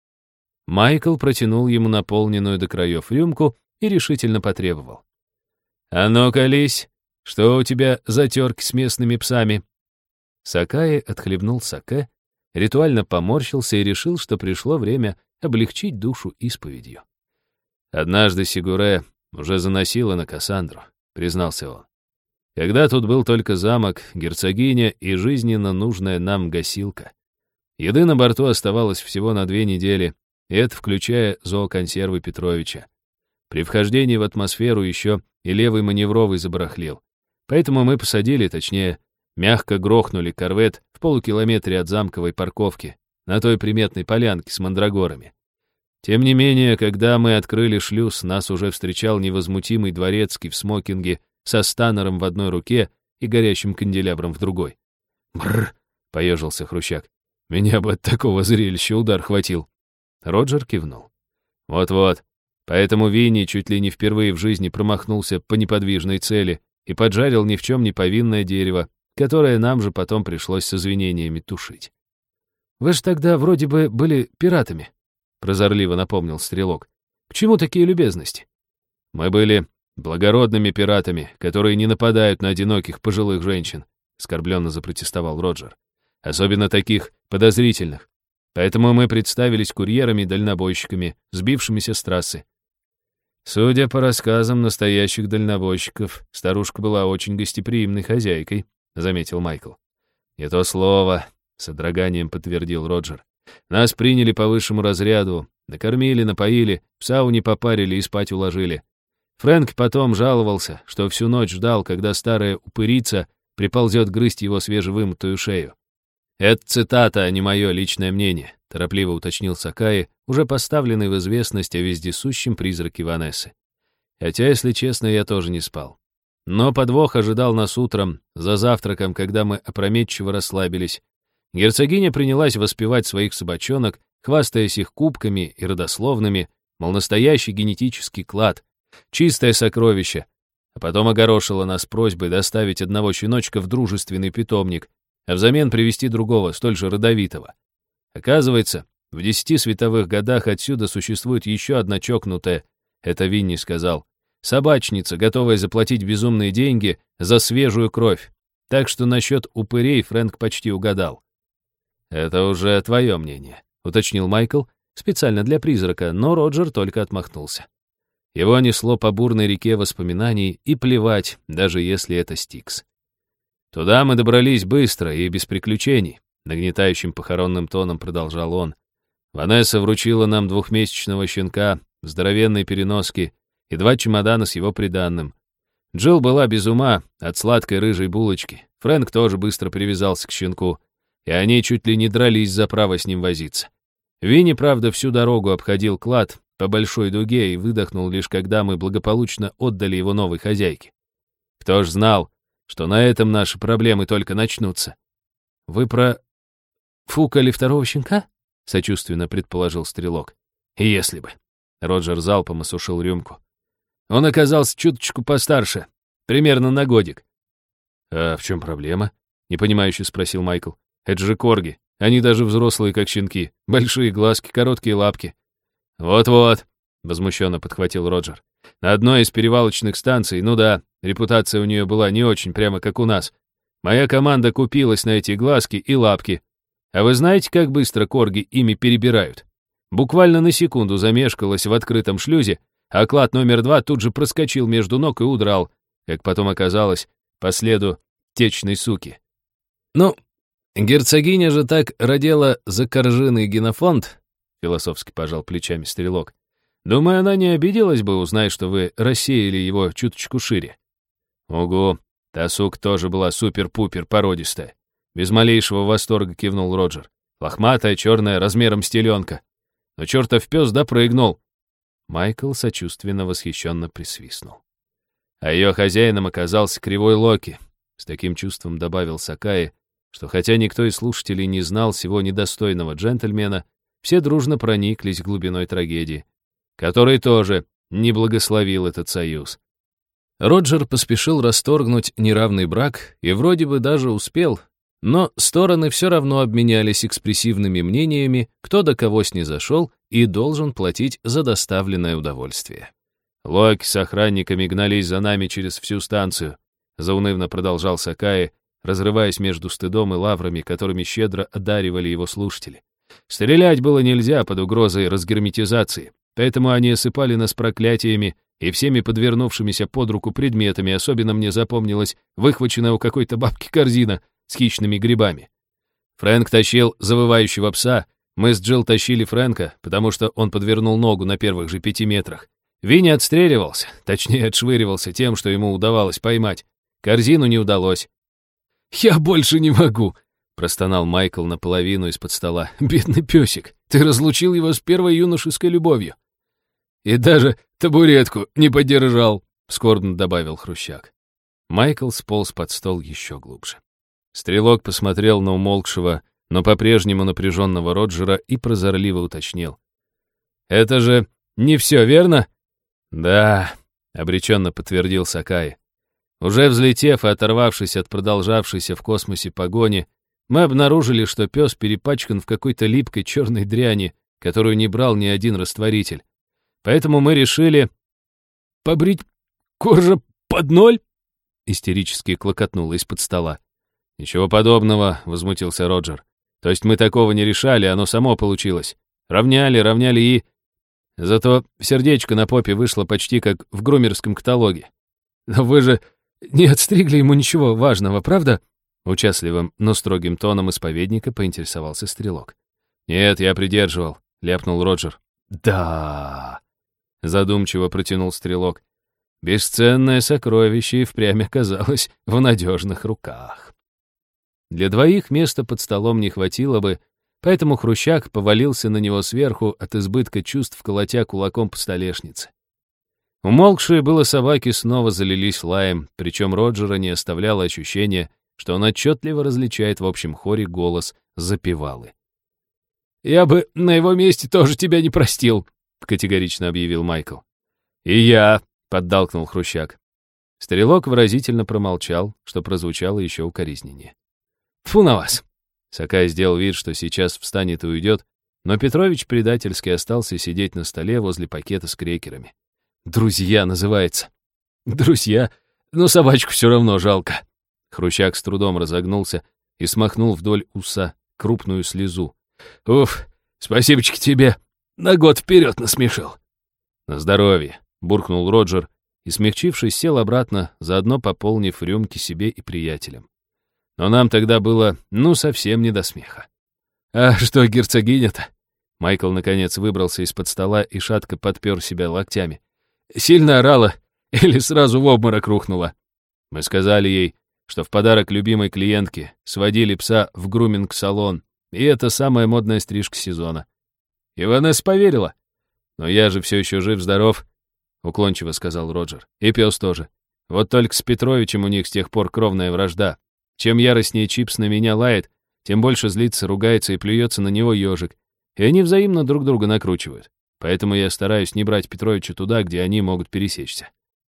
Speaker 1: Майкл протянул ему наполненную до краев рюмку и решительно потребовал. «А ну, колись! Что у тебя за терки с местными псами?» Сакаи отхлебнул саке, ритуально поморщился и решил, что пришло время облегчить душу исповедью. «Однажды Сигуре уже заносила на Кассандру», — признался он. «Когда тут был только замок, герцогиня и жизненно нужная нам гасилка. Еды на борту оставалось всего на две недели, и это включая зооконсервы Петровича. При вхождении в атмосферу еще и левый маневровый забарахлил. Поэтому мы посадили, точнее, мягко грохнули корвет в полукилометре от замковой парковки, на той приметной полянке с мандрагорами. Тем не менее, когда мы открыли шлюз, нас уже встречал невозмутимый дворецкий в смокинге со станером в одной руке и горящим канделябром в другой. «Бррр!» — поежился Хрущак. «Меня бы от такого зрелища удар хватил». Роджер кивнул. «Вот-вот. Поэтому Винни чуть ли не впервые в жизни промахнулся по неподвижной цели и поджарил ни в чем не повинное дерево, которое нам же потом пришлось с извинениями тушить». «Вы же тогда вроде бы были пиратами», — прозорливо напомнил Стрелок. «К чему такие любезности?» «Мы были благородными пиратами, которые не нападают на одиноких пожилых женщин», — оскорбленно запротестовал Роджер. «Особенно таких подозрительных. Поэтому мы представились курьерами-дальнобойщиками, сбившимися с трассы. Судя по рассказам настоящих дальнобойщиков, старушка была очень гостеприимной хозяйкой», — заметил Майкл. «Не то слово», — с содроганием подтвердил Роджер. «Нас приняли по высшему разряду, накормили, напоили, в сауне попарили и спать уложили. Фрэнк потом жаловался, что всю ночь ждал, когда старая упырица приползет грызть его свежевымытую шею. «Это цитата, а не мое личное мнение», — торопливо уточнил Сакаи, уже поставленный в известность о вездесущем призраке Ванессы. Хотя, если честно, я тоже не спал. Но подвох ожидал нас утром, за завтраком, когда мы опрометчиво расслабились. Герцогиня принялась воспевать своих собачонок, хвастаясь их кубками и родословными, мол, настоящий генетический клад, чистое сокровище, а потом огорошила нас просьбой доставить одного щеночка в дружественный питомник, а взамен привести другого, столь же родовитого. Оказывается, в десяти световых годах отсюда существует еще одна чокнутая, это Винни сказал, собачница, готовая заплатить безумные деньги за свежую кровь. так что насчет упырей Фрэнк почти угадал. «Это уже твое мнение», — уточнил Майкл, специально для призрака, но Роджер только отмахнулся. Его несло по бурной реке воспоминаний, и плевать, даже если это Стикс. «Туда мы добрались быстро и без приключений», — нагнетающим похоронным тоном продолжал он. «Ванесса вручила нам двухмесячного щенка, здоровенной переноски и два чемодана с его приданным. Джилл была без ума от сладкой рыжей булочки. Фрэнк тоже быстро привязался к щенку, и они чуть ли не дрались за право с ним возиться. Винни, правда, всю дорогу обходил клад по большой дуге и выдохнул лишь когда мы благополучно отдали его новой хозяйке. Кто ж знал, что на этом наши проблемы только начнутся?» «Вы про фукали второго щенка?» — сочувственно предположил Стрелок. «Если бы». Роджер залпом осушил рюмку. «Он оказался чуточку постарше, примерно на годик». «А в чем проблема?» — непонимающе спросил Майкл. «Это же корги. Они даже взрослые, как щенки. Большие глазки, короткие лапки». «Вот-вот», — возмущенно подхватил Роджер. «На одной из перевалочных станций, ну да, репутация у нее была не очень, прямо как у нас. Моя команда купилась на эти глазки и лапки. А вы знаете, как быстро корги ими перебирают? Буквально на секунду замешкалась в открытом шлюзе, а клад номер два тут же проскочил между ног и удрал, как потом оказалось, по следу течной суки. Ну, герцогиня же так родила закоржиный генофонд», — философски пожал плечами Стрелок. «Думаю, она не обиделась бы, узнай, что вы рассеяли его чуточку шире». «Угу, та сука тоже была супер-пупер породистая», — без малейшего восторга кивнул Роджер. «Лохматая, черная, размером с теленка. Но чертов пес допрыгнул». Майкл сочувственно восхищенно присвистнул. А ее хозяином оказался кривой Локи. С таким чувством добавил Сакаи, что хотя никто из слушателей не знал сего недостойного джентльмена, все дружно прониклись глубиной трагедии, который тоже не благословил этот союз. Роджер поспешил расторгнуть неравный брак и вроде бы даже успел, но стороны все равно обменялись экспрессивными мнениями, кто до кого снизошел и должен платить за доставленное удовольствие. «Локи с охранниками гнались за нами через всю станцию», заунывно продолжал Сакаи, разрываясь между стыдом и лаврами, которыми щедро одаривали его слушатели. «Стрелять было нельзя под угрозой разгерметизации, поэтому они осыпали нас проклятиями и всеми подвернувшимися под руку предметами. Особенно мне запомнилась выхваченная у какой-то бабки корзина с хищными грибами. Фрэнк тащил завывающего пса, мы с Джилл тащили Фрэнка, потому что он подвернул ногу на первых же пяти метрах. Винни отстреливался, точнее отшвыривался тем, что ему удавалось поймать. Корзину не удалось». «Я больше не могу», — простонал Майкл наполовину из-под стола. «Бедный песик, ты разлучил его с первой юношеской любовью». «И даже табуретку не поддержал», — скорбно добавил Хрущак. Майкл сполз под стол еще глубже. Стрелок посмотрел на умолкшего, но по-прежнему напряженного Роджера и прозорливо уточнил. «Это же не все, верно?» «Да», — обреченно подтвердил Сакаи. Уже взлетев и оторвавшись от продолжавшейся в космосе погони, мы обнаружили, что пес перепачкан в какой-то липкой черной дряни, которую не брал ни один растворитель. Поэтому мы решили... «Побрить кожа под ноль?» — истерически клокотнуло из-под стола. «Ничего подобного», — возмутился Роджер. «То есть мы такого не решали, оно само получилось. Равняли, равняли и... Зато сердечко на попе вышло почти как в грумерском каталоге». «Но вы же не отстригли ему ничего важного, правда?» Участливым, но строгим тоном исповедника поинтересовался Стрелок. «Нет, я придерживал», — ляпнул Роджер. «Да...» — задумчиво протянул Стрелок. «Бесценное сокровище и впрямь оказалось в надежных руках». Для двоих места под столом не хватило бы, поэтому Хрущак повалился на него сверху от избытка чувств, колотя кулаком по столешнице. Умолкшие было собаки снова залились лаем, причем Роджера не оставляло ощущения, что он отчетливо различает в общем хоре голос запевалы. «Я бы на его месте тоже тебя не простил», — категорично объявил Майкл. «И я», — поддалкнул Хрущак. Стрелок выразительно промолчал, что прозвучало еще укоризненнее. «Тьфу на вас!» Сакай сделал вид, что сейчас встанет и уйдет, но Петрович предательски остался сидеть на столе возле пакета с крекерами. «Друзья» называется. «Друзья? Но собачку все равно жалко». Хрущак с трудом разогнулся и смахнул вдоль уса крупную слезу. «Уф, спасибочки тебе, на год вперед насмешил». «На здоровье», — буркнул Роджер и, смягчившись, сел обратно, заодно пополнив рюмки себе и приятелям. Но нам тогда было, ну, совсем не до смеха. «А что герцогиня-то?» Майкл, наконец, выбрался из-под стола и шатко подпер себя локтями. «Сильно орала или сразу в обморок рухнула?» Мы сказали ей, что в подарок любимой клиентке сводили пса в груминг-салон, и это самая модная стрижка сезона. И Ванесса поверила. «Но я же все еще жив-здоров», — уклончиво сказал Роджер. «И пес тоже. Вот только с Петровичем у них с тех пор кровная вражда. Чем яростнее Чипс на меня лает, тем больше злится, ругается и плюется на него ежик. И они взаимно друг друга накручивают. Поэтому я стараюсь не брать Петровича туда, где они могут пересечься».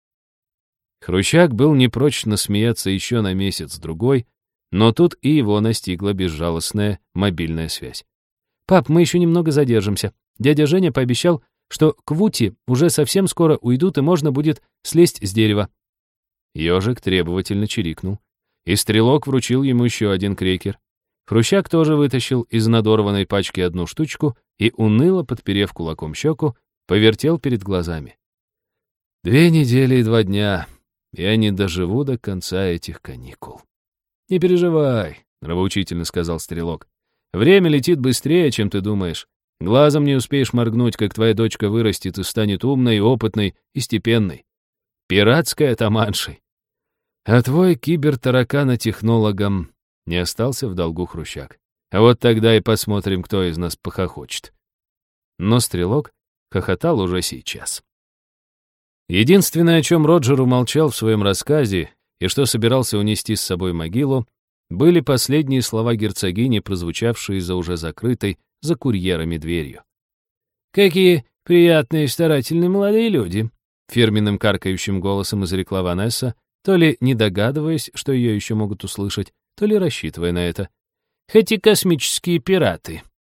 Speaker 1: Хрущак был не прочь насмеяться еще на месяц-другой, но тут и его настигла безжалостная мобильная связь. «Пап, мы еще немного задержимся. Дядя Женя пообещал, что квути уже совсем скоро уйдут, и можно будет слезть с дерева». Ежик требовательно чирикнул, и стрелок вручил ему еще один крекер. Хрущак тоже вытащил из надорванной пачки одну штучку и, уныло подперев кулаком щеку, повертел перед глазами. «Две недели и два дня. Я не доживу до конца этих каникул». «Не переживай», — нравоучительно сказал стрелок. «Время летит быстрее, чем ты думаешь. Глазом не успеешь моргнуть, как твоя дочка вырастет и станет умной, опытной и степенной. Пиратской атаманшей. А твой кибертараканотехнологом не остался в долгу Хрущак. А вот тогда и посмотрим, кто из нас похохочет». Но стрелок хохотал уже сейчас. Единственное, о чем Роджер умолчал в своем рассказе и что собирался унести с собой могилу, были последние слова герцогини, прозвучавшие за уже закрытой, за курьерами дверью. «Какие приятные и старательные молодые люди», — фирменным каркающим голосом изрекла Ванесса, то ли не догадываясь, что ее еще могут услышать, то ли рассчитывая на это. «Хоть и космические пираты».